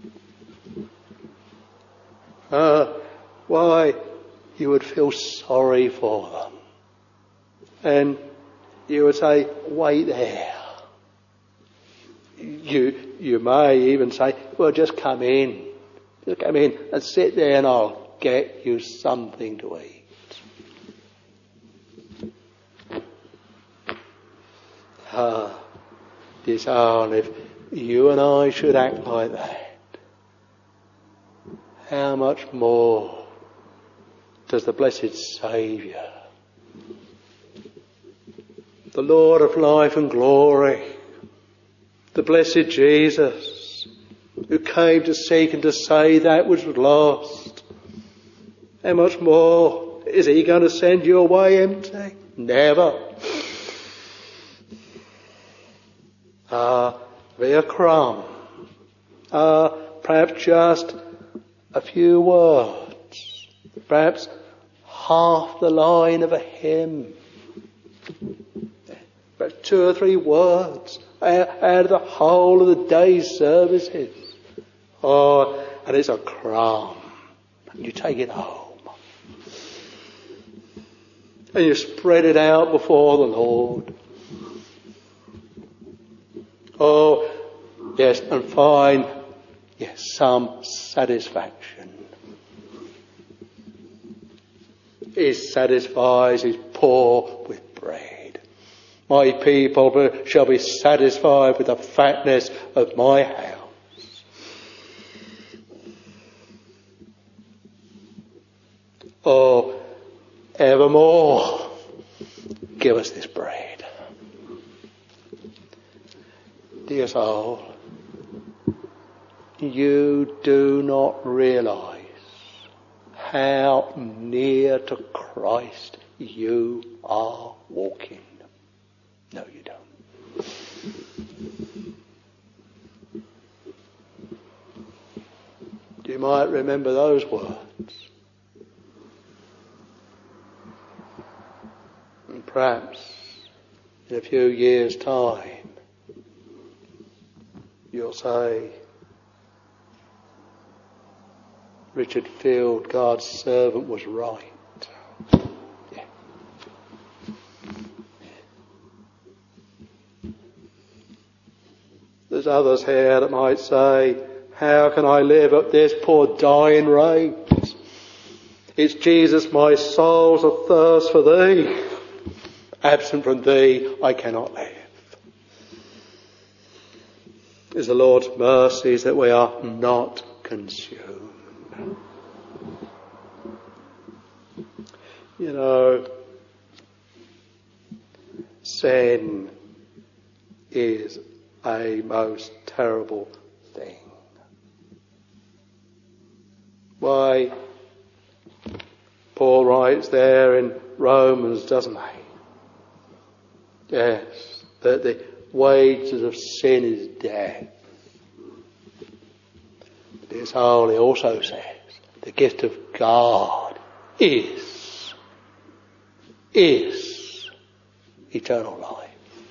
Uh, why, you would feel sorry for them. And you would say, wait there. You, you may even say, well, just come in. Just come in and sit there and I'll get you something to eat. Ah, dear soul, if you and I should act like that, how much more does the blessed Saviour, the Lord of life and glory, the blessed Jesus, who came to seek and to save that which was lost, how much more is he going to send you away empty? Never. Uh, be a crumb. Uh, perhaps just a few words. Perhaps half the line of a hymn. Perhaps two or three words out of the whole of the day's services. Oh, and it's a crumb. You take it home. And you spread it out before the Lord. Oh, yes, and find, yes, some satisfaction. He satisfies his poor with bread. My people shall be satisfied with the fatness of my house. Oh, evermore, give us this bread. Dear soul, you do not realise how near to Christ you are walking. No, you don't. You might remember those words. And perhaps in a few years' time, you'll say, Richard Field, God's servant, was right. Yeah. There's others here that might say, how can I live at this poor dying rate? It's Jesus, my soul's athirst for thee. Absent from thee, I cannot live. It's the Lord's mercies that we are not consumed. You know, sin is a most terrible thing. Why, Paul writes there in Romans, doesn't he? Yes, that the wages of sin is death. But his holy also says the gift of God is, is eternal life.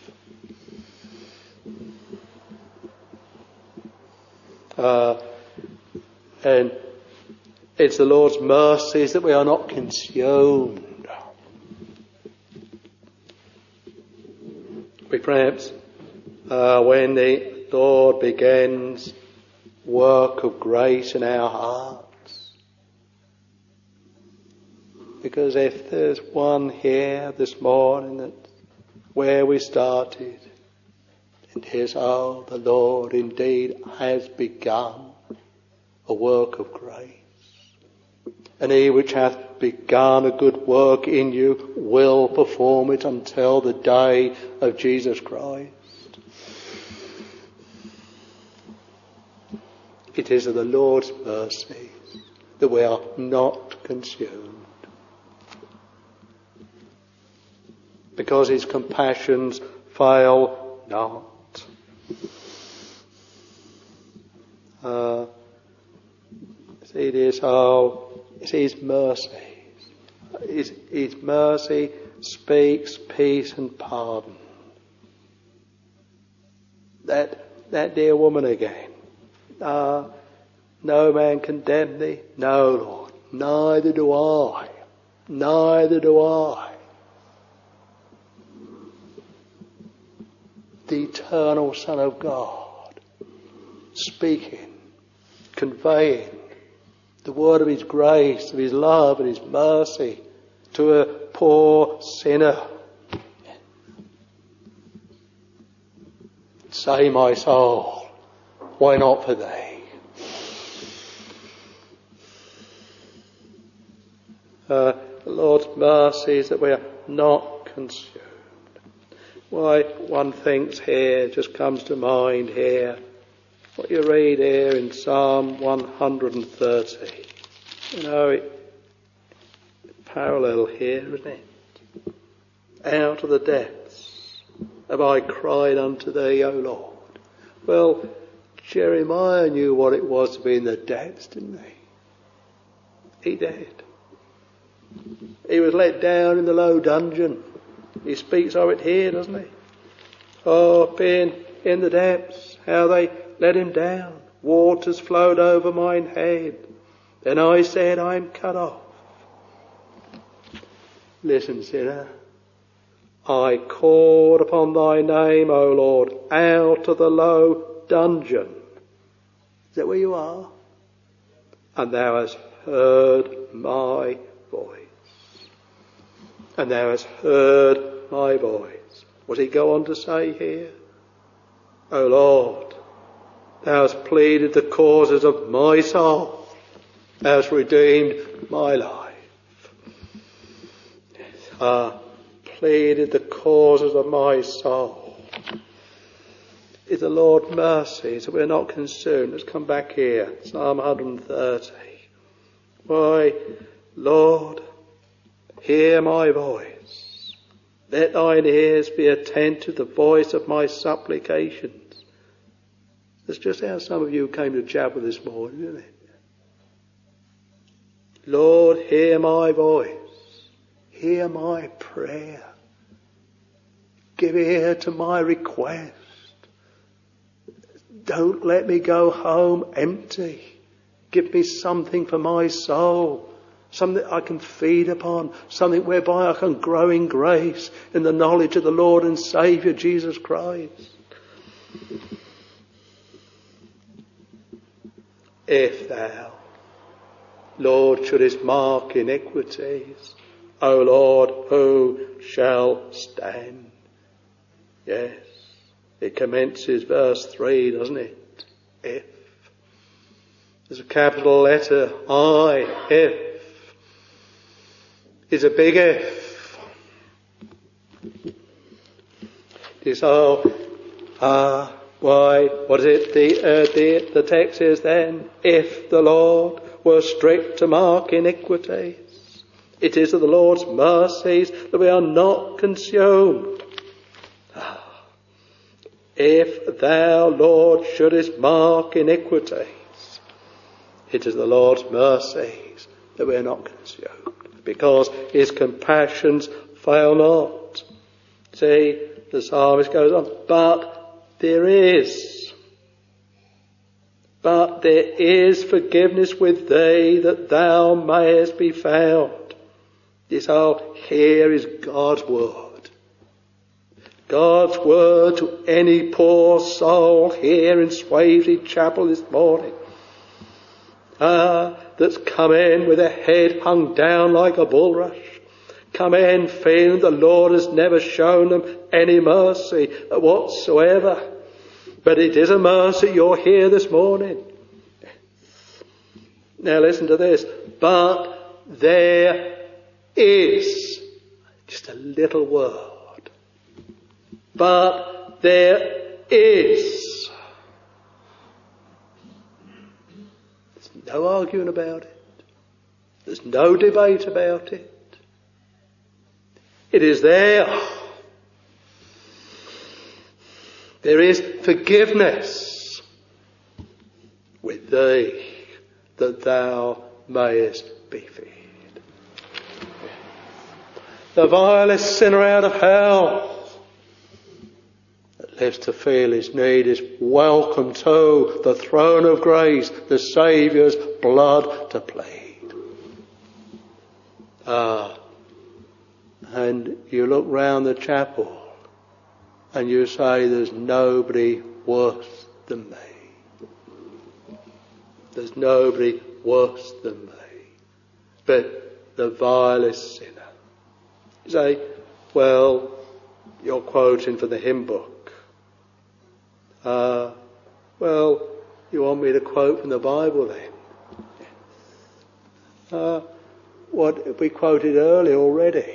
Uh, and it's the Lord's mercies that we are not consumed. We perhaps, uh, when the Lord begins work of grace in our hearts, because if there's one here this morning that where we started, it is, oh, the Lord indeed has begun a work of grace. And he which hath begun a good work in you will perform it until the day of Jesus Christ. It is of the Lord's mercies that we are not consumed, because his compassions fail not. Uh, it is oh, it's his mercies. His, his mercy speaks peace and pardon. That that dear woman again. Uh, no man condemn thee. No, Lord. Neither do I. Neither do I. The eternal Son of God, speaking, conveying the word of his grace, of his love and his mercy to a poor sinner. Say, my soul, why not for thee? Uh, the Lord's mercies that we are not consumed. Why, one thinks here, just comes to mind here, what you read here in Psalm one hundred thirty. You know, it, parallel here, isn't it? Out of the depths have I cried unto thee, O Lord. Well, Jeremiah knew what it was to be in the depths, didn't he? He did. He was let down in the low dungeon. He speaks of it here, doesn't he? Oh, being in the depths, how they let him down. Waters flowed over mine head. Then I said, I am cut off. Listen, sinner. I called upon thy name, O Lord, out of the low dungeon. Is that where you are? And thou hast heard my voice. And thou hast heard my voice. What does he go on to say here? O Lord, thou hast pleaded the causes of my soul. Thou hast redeemed my life. Ah, pleaded the causes of my soul. Is the Lord mercy so we're not consumed? Let's come back here. Psalm one hundred thirty. Why, Lord, hear my voice. Let thine ears be attentive to the voice of my supplications. That's just how some of you came to chapel this morning, isn't it? Lord, hear my voice. Hear my prayer. Give ear to my request. Don't let me go home empty. Give me something for my soul. Something I can feed upon. Something whereby I can grow in grace, in the knowledge of the Lord and Saviour Jesus Christ. If thou, Lord, shouldest mark iniquities, O Lord, who shall stand? Yes, it commences verse three, doesn't it? If. There's a capital letter, I, if. It's a big if. It's all, ah, why, what is it? The, uh, the, the text is then, if the Lord were strict to mark iniquities. It is of the Lord's mercies that we are not consumed. If thou, Lord, shouldest mark iniquities, it is the Lord's mercies that we are not consumed, because his compassions fail not. See, the psalmist goes on, but there is, but there is forgiveness with thee, that thou mayest be found. This whole here is God's word. God's word to any poor soul here in Swansea Chapel this morning. Ah, that's come in with a head hung down like a bulrush. Come in feeling the Lord has never shown them any mercy whatsoever. But it is a mercy you're here this morning. Now listen to this. But there is, just a little word, but there is. There's no arguing about it. There's no debate about it. It is there. There is forgiveness with thee, that thou mayest be freed. The vilest sinner out of hell that lives to feel his need is welcome to the throne of grace, the Saviour's blood to plead. Ah, and you look round the chapel and you say there's nobody worse than me. There's nobody worse than me. But the vilest sinner. You say, well, you're quoting from the hymn book. Uh, well, you want me to quote from the Bible then? Uh, what we quoted earlier already.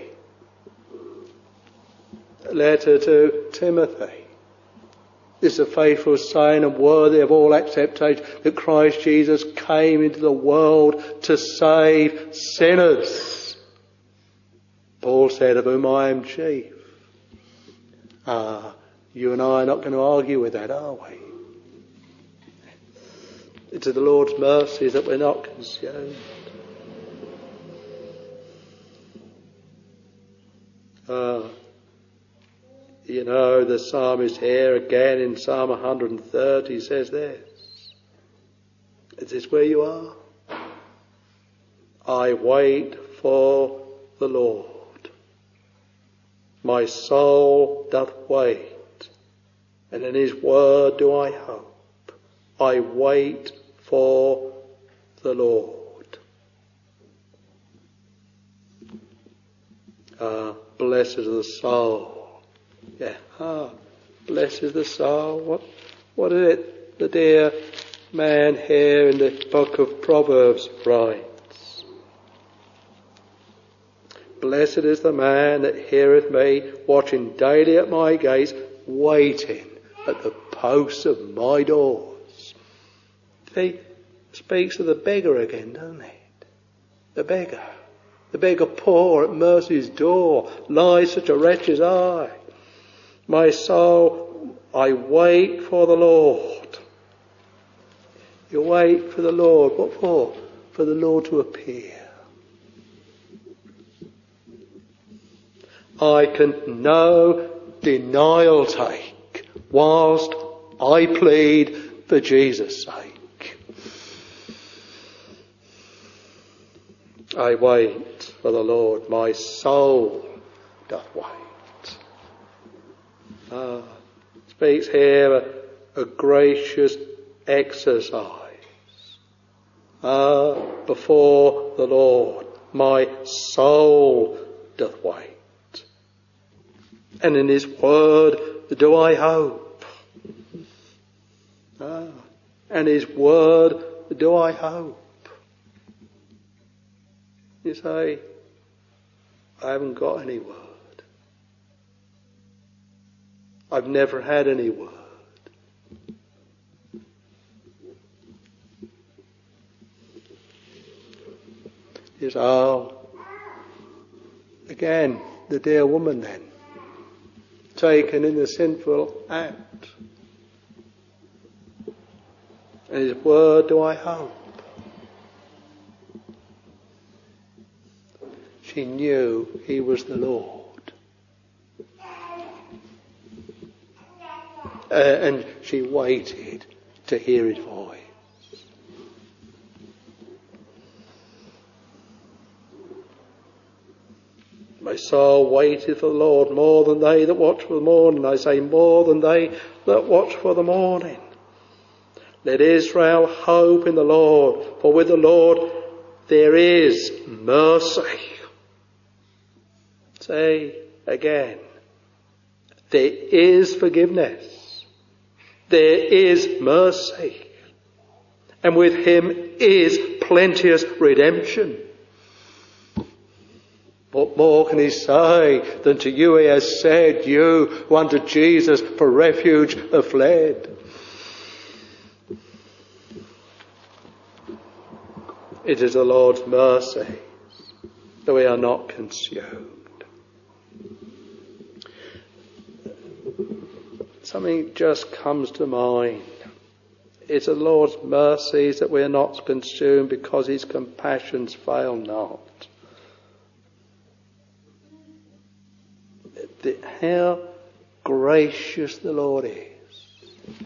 A letter to Timothy. This is a faithful saying and worthy of all acceptation, that Christ Jesus came into the world to save sinners. Paul said, of whom I am chief. Ah, you and I are not going to argue with that, are we? It is the Lord's mercy that we're not consumed. Ah, you know, the psalmist here again in Psalm one hundred thirty says this. Is this where you are? I wait for the Lord. My soul doth wait, and in his word do I hope. I wait for the Lord. Ah, blessed is the soul. Yeah, ah, blessed is the soul. What, what is it the dear man here in the book of Proverbs writes? Blessed is the man that heareth me, watching daily at my gates, waiting at the posts of my doors. He speaks of the beggar again, doesn't he? The beggar. The beggar poor at mercy's door lies such a wretch as I. My soul, I wait for the Lord. You wait for the Lord. What for? For the Lord to appear. I can no denial take whilst I plead for Jesus' sake. I wait for the Lord. My soul doth wait. Ah, speaks here a, a gracious exercise. Ah, before the Lord, my soul doth wait. And in his word do I hope. Ah, and his word do I hope. You say, I haven't got any word. I've never had any word. You say, oh, again, the dear woman then, taken in the sinful act. And his word do I hope. She knew he was the Lord. Uh, and she waited to hear his voice. My soul waiteth for the Lord more than they that watch for the morning. I say more than they that watch for the morning. Let Israel hope in the Lord, for with the Lord there is mercy. Say again, there is forgiveness. There is mercy. And with him is plenteous redemption. What more can he say than to you he has said, you who unto Jesus for refuge have fled? It is the Lord's mercy that we are not consumed. Something just comes to mind. It's the Lord's mercies that we are not consumed because his compassions fail not. How gracious the Lord is.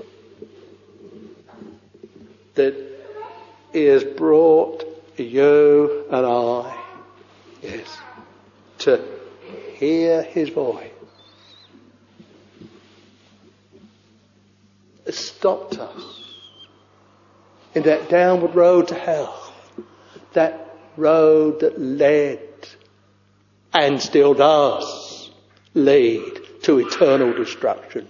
That he has brought you and I, yes, to hear his voice. It stopped us in that downward road to hell. That road that led and still does lead to eternal destruction.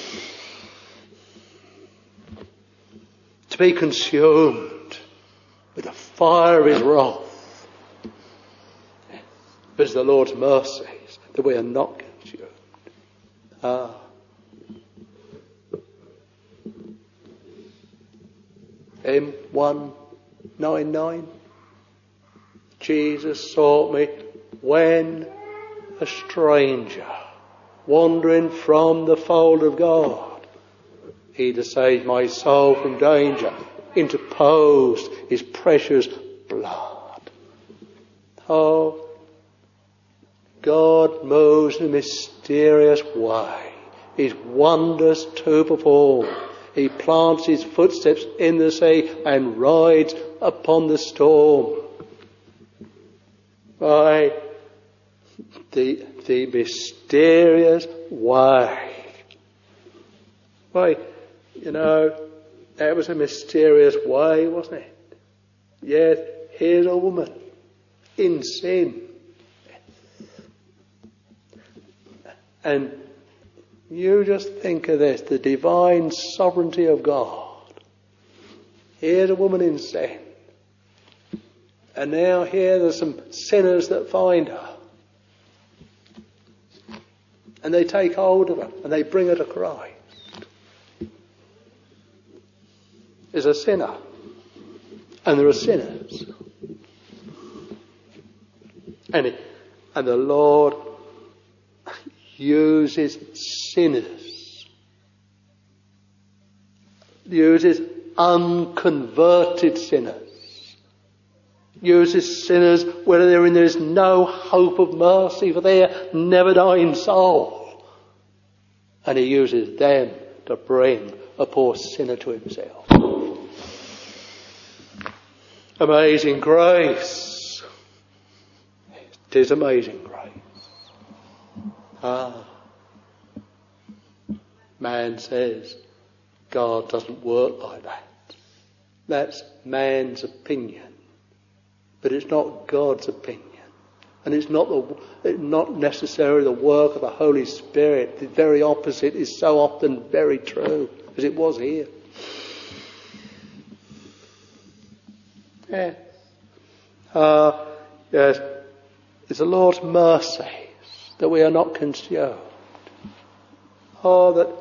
To be consumed with the fire of his wrath. But it's the Lord's mercies that we are not consumed. Ah. M one ninety-nine. Jesus sought me when a stranger, wandering from the fold of God. He to save my soul from danger. interposed his precious blood. Oh, God moves in a mysterious way. His wonders to perform. He plants his footsteps in the sea and rides upon the storm. By the, the mysterious way. Why, you know, that was a mysterious way, wasn't it? Yes, here's a woman in sin. And you just think of this, the divine sovereignty of God. Here's a woman in sin. And now here there's some sinners that find her. And they take hold of her and they bring her to Christ. There's a sinner. And there are sinners. And, it, and the Lord uses sinners. Uses unconverted sinners. Uses sinners where there is no hope of mercy for their never dying soul. And he uses them to bring a poor sinner to himself. Amazing grace. It is amazing grace. Ah. Man says God doesn't work like that. That's man's opinion. But it's not God's opinion. And it's not the, it's not necessarily the work of the Holy Spirit. The very opposite is so often very true, as it was here. Yes. Uh, yes. It's the Lord's mercies that we are not consumed. Oh, that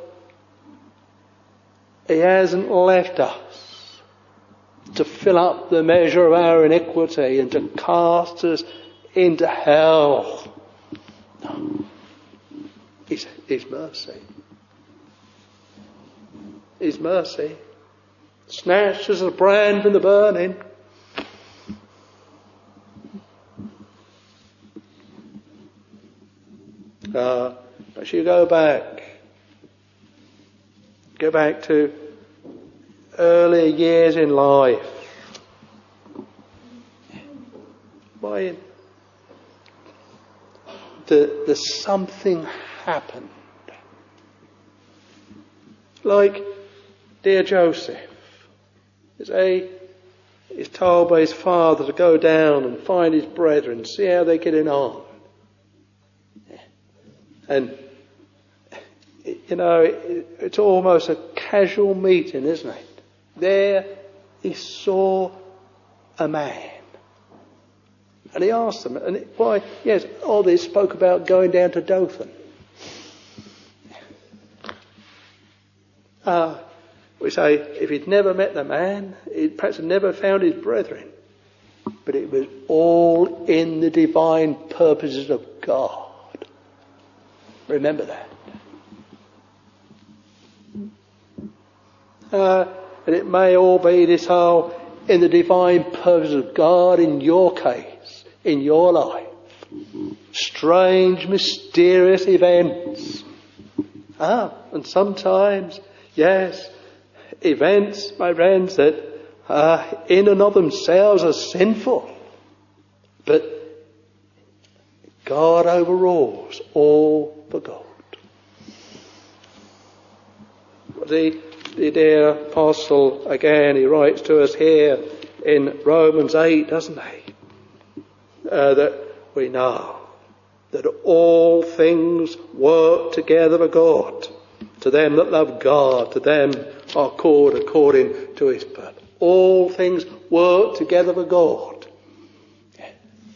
He hasn't left us to fill up the measure of our iniquity and to cast us into hell. No. His, his mercy. His mercy. Snatched as a brand from the burning. Uh, as you go back, go back to earlier years in life. Why, the, the something happened. Like dear Joseph, is a is told by his father to go down and find his brethren, see how they're getting on. And you know, it, it's almost a casual meeting, isn't it? There he saw a man. And he asked them, and it, why, yes, oh, they spoke about going down to Dothan. Uh, we say, if he'd never met the man, he'd perhaps never found his brethren. But it was all in the divine purposes of God. Remember that. Uh, and it may all be this whole in the divine purpose of God in your case, in your life. Strange, mysterious events. Ah, and sometimes, yes, events, my friends, that uh, in and of themselves are sinful. But God overrules all for good. The, the dear apostle, again, he writes to us here in Romans eight, doesn't he? Uh, that we know that all things work together for good, to them that love God, to them are called according to his purpose. All things work together for good. Yes.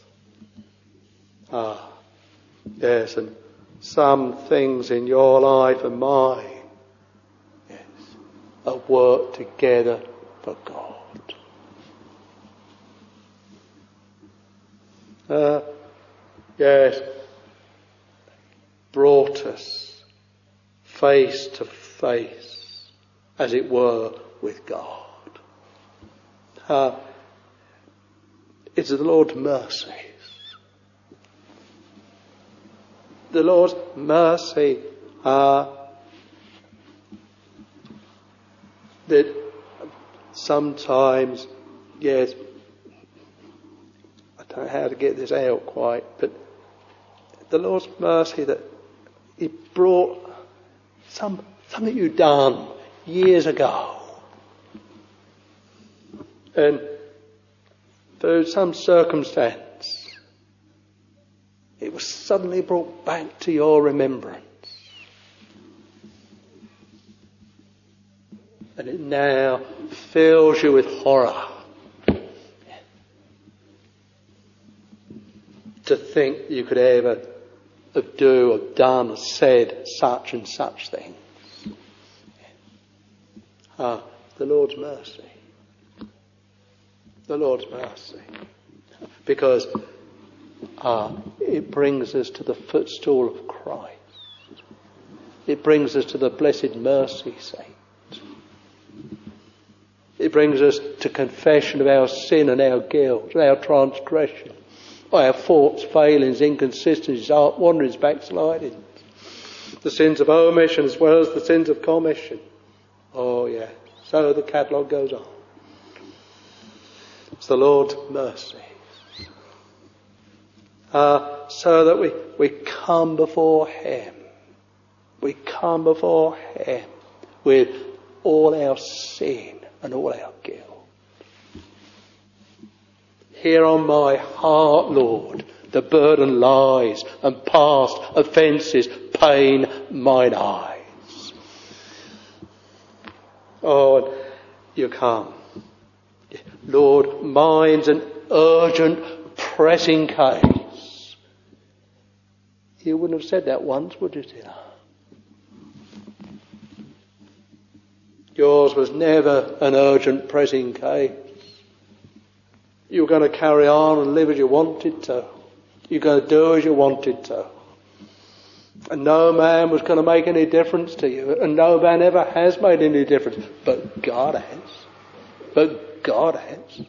Ah, yes, and some things in your life and mine, yes, are work together for God. Uh, yes, brought us face to face, as it were, with God. Uh, it's the Lord's mercies. The Lord's mercy uh, that sometimes, yes, I don't know how to get this out quite, but the Lord's mercy that He brought some something you'd done years ago, and through some circumstance, it was suddenly brought back to your remembrance. And it now fills you with horror to think you could ever have do or done or said such and such things. Ah, the Lord's mercy. The Lord's mercy. Because ah, it brings us to the footstool of Christ. It brings us to the blessed mercy seat. It brings us to confession of our sin and our guilt, and our transgression, our faults, failings, inconsistencies, wanderings, backslidings, the sins of omission as well as the sins of commission. Oh yeah, so the catalogue goes on. It's the Lord's mercy. Uh, so that we, we come before Him. We come before Him with all our sin and all our guilt. Here on my heart, Lord, the burden lies, and past offences pain mine eyes. Oh, and you come. Lord, mine's an urgent, pressing case. You wouldn't have said that once, would you, Tina? Yours was never an urgent, pressing case. You were going to carry on and live as you wanted to. You were going to do as you wanted to. And no man was going to make any difference to you. And no man ever has made any difference. But God has. But God has.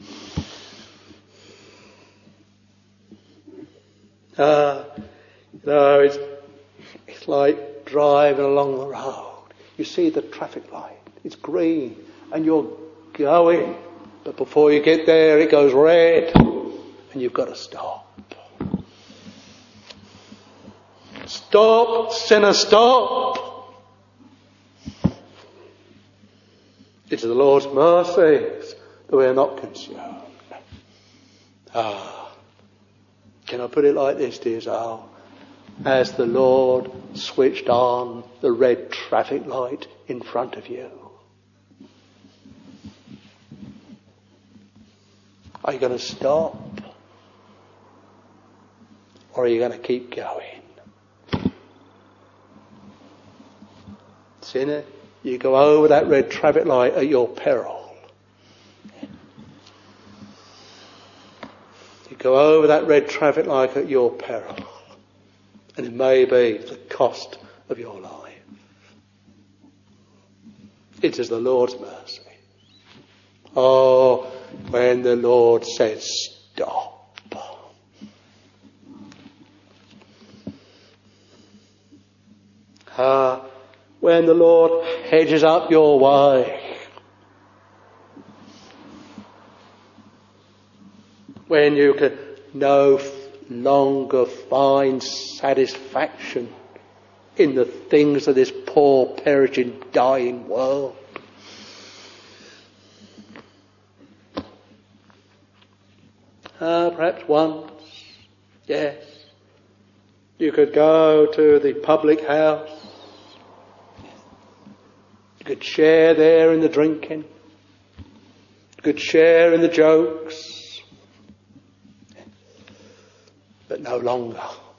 Uh, you know, it's, it's like driving along the road. You see the traffic light. It's green. And you're going. But before you get there, it goes red. And you've got to stop. Stop, sinner, stop. It's the Lord's mercies that we are not consumed. Ah, can I put it like this, dear soul? As the Lord switched on the red traffic light in front of you, are you going to stop? Or are you going to keep going? Sinner, you go over that red traffic light at your peril. You go over that red traffic light at your peril. And it may be the cost of your life. It is the Lord's mercy. Oh, when the Lord says stop. Ah, when the Lord hedges up your way. When you can no longer find satisfaction in the things of this poor, perishing, dying world. Ah, perhaps once, yes, you could go to the public house. You could share there in the drinking. You could share in the jokes. But no longer.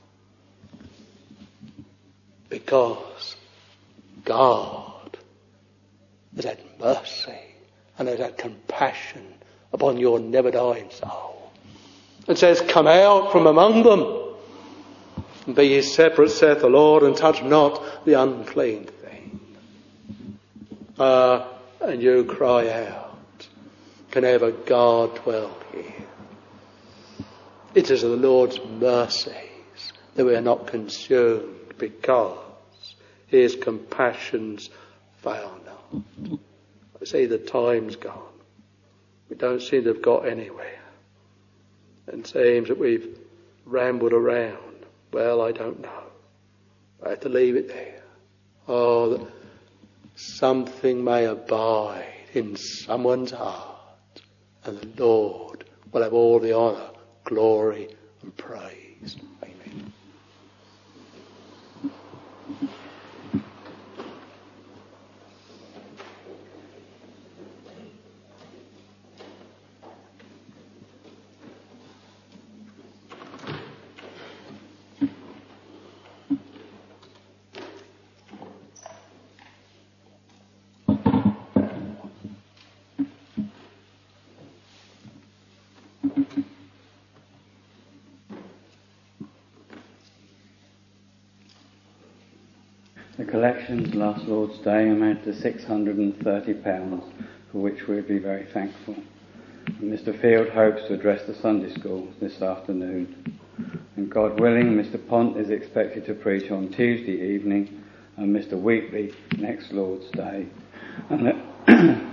Because God has had mercy and has had compassion upon your never dying soul. And says, come out from among them and be ye separate, saith the Lord, and touch not the unclean thing. Uh, and you cry out, can ever God dwell here. It is the Lord's mercies that we are not consumed, because his compassions fail not. I see the time's gone. We don't seem to have got anywhere. And it seems that we've rambled around. Well, I don't know. I have to leave it there. Oh, that something may abide in someone's heart, and the Lord will have all the honour, glory and praise. Amen. The collections last Lord's Day amount to six hundred and thirty pounds, for which we'd be very thankful. And Mister Field hopes to address the Sunday school this afternoon. And God willing, Mister Pont is expected to preach on Tuesday evening, and Mister Wheatley next Lord's Day. And the,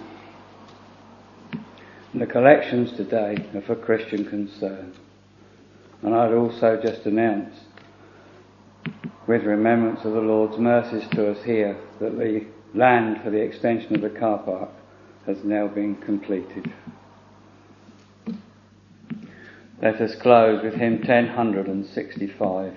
the collections today are for Christian Concern. And I'd also just announce, with remembrance of the Lord's mercies to us here, that the land for the extension of the car park has now been completed. Let us close with hymn ten sixty-five.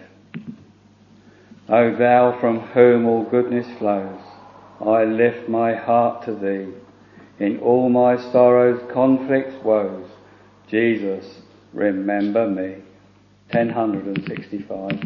O thou from whom all goodness flows, I lift my heart to thee. In all my sorrows, conflicts, woes, Jesus, remember me. ten sixty-five.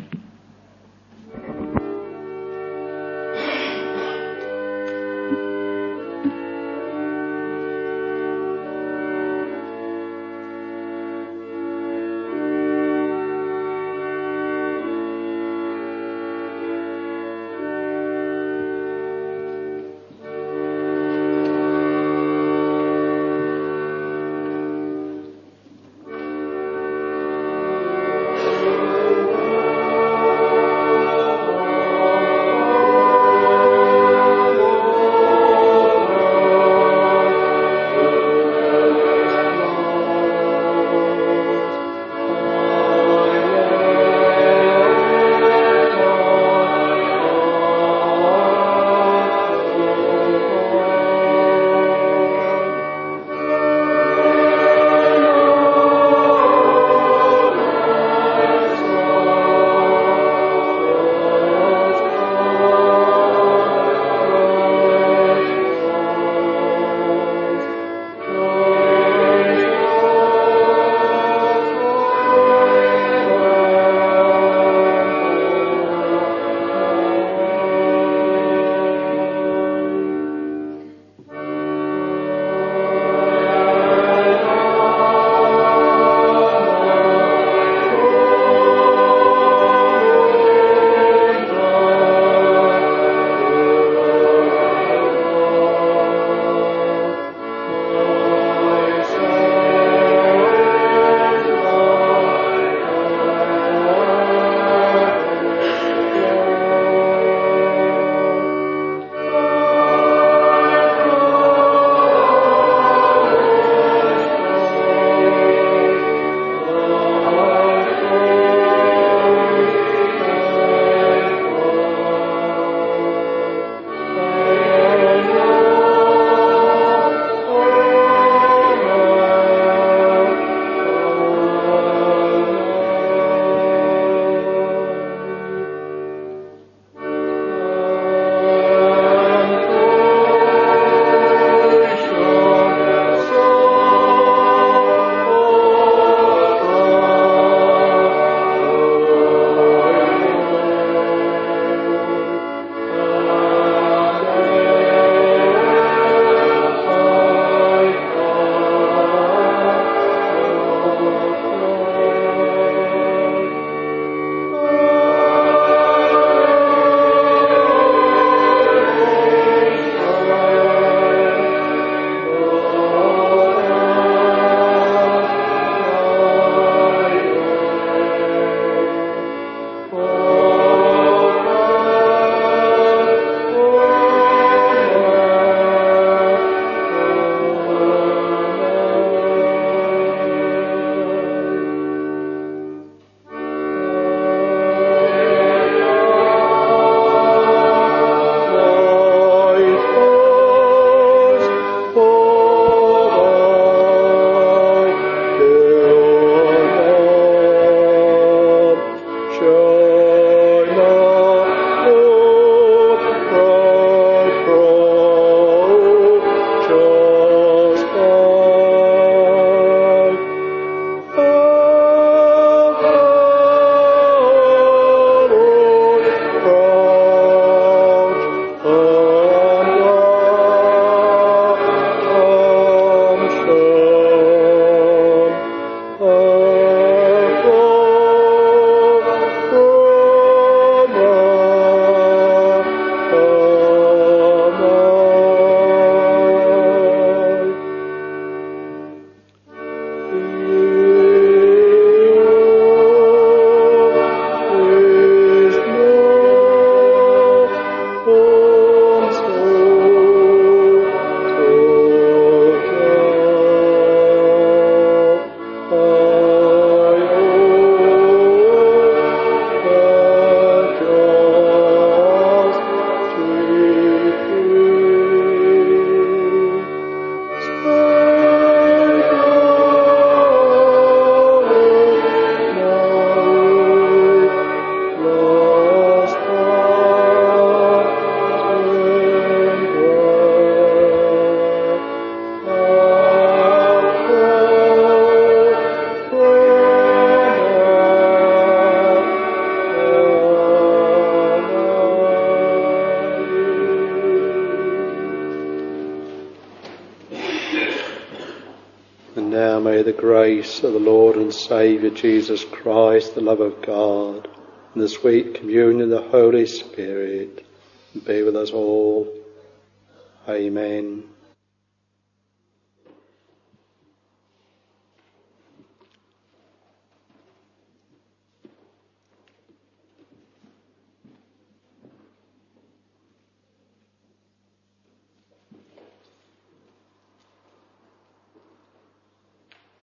grace of the Lord and Saviour Jesus Christ, the love of God, and the sweet communion of the Holy Spirit be with us all. Amen.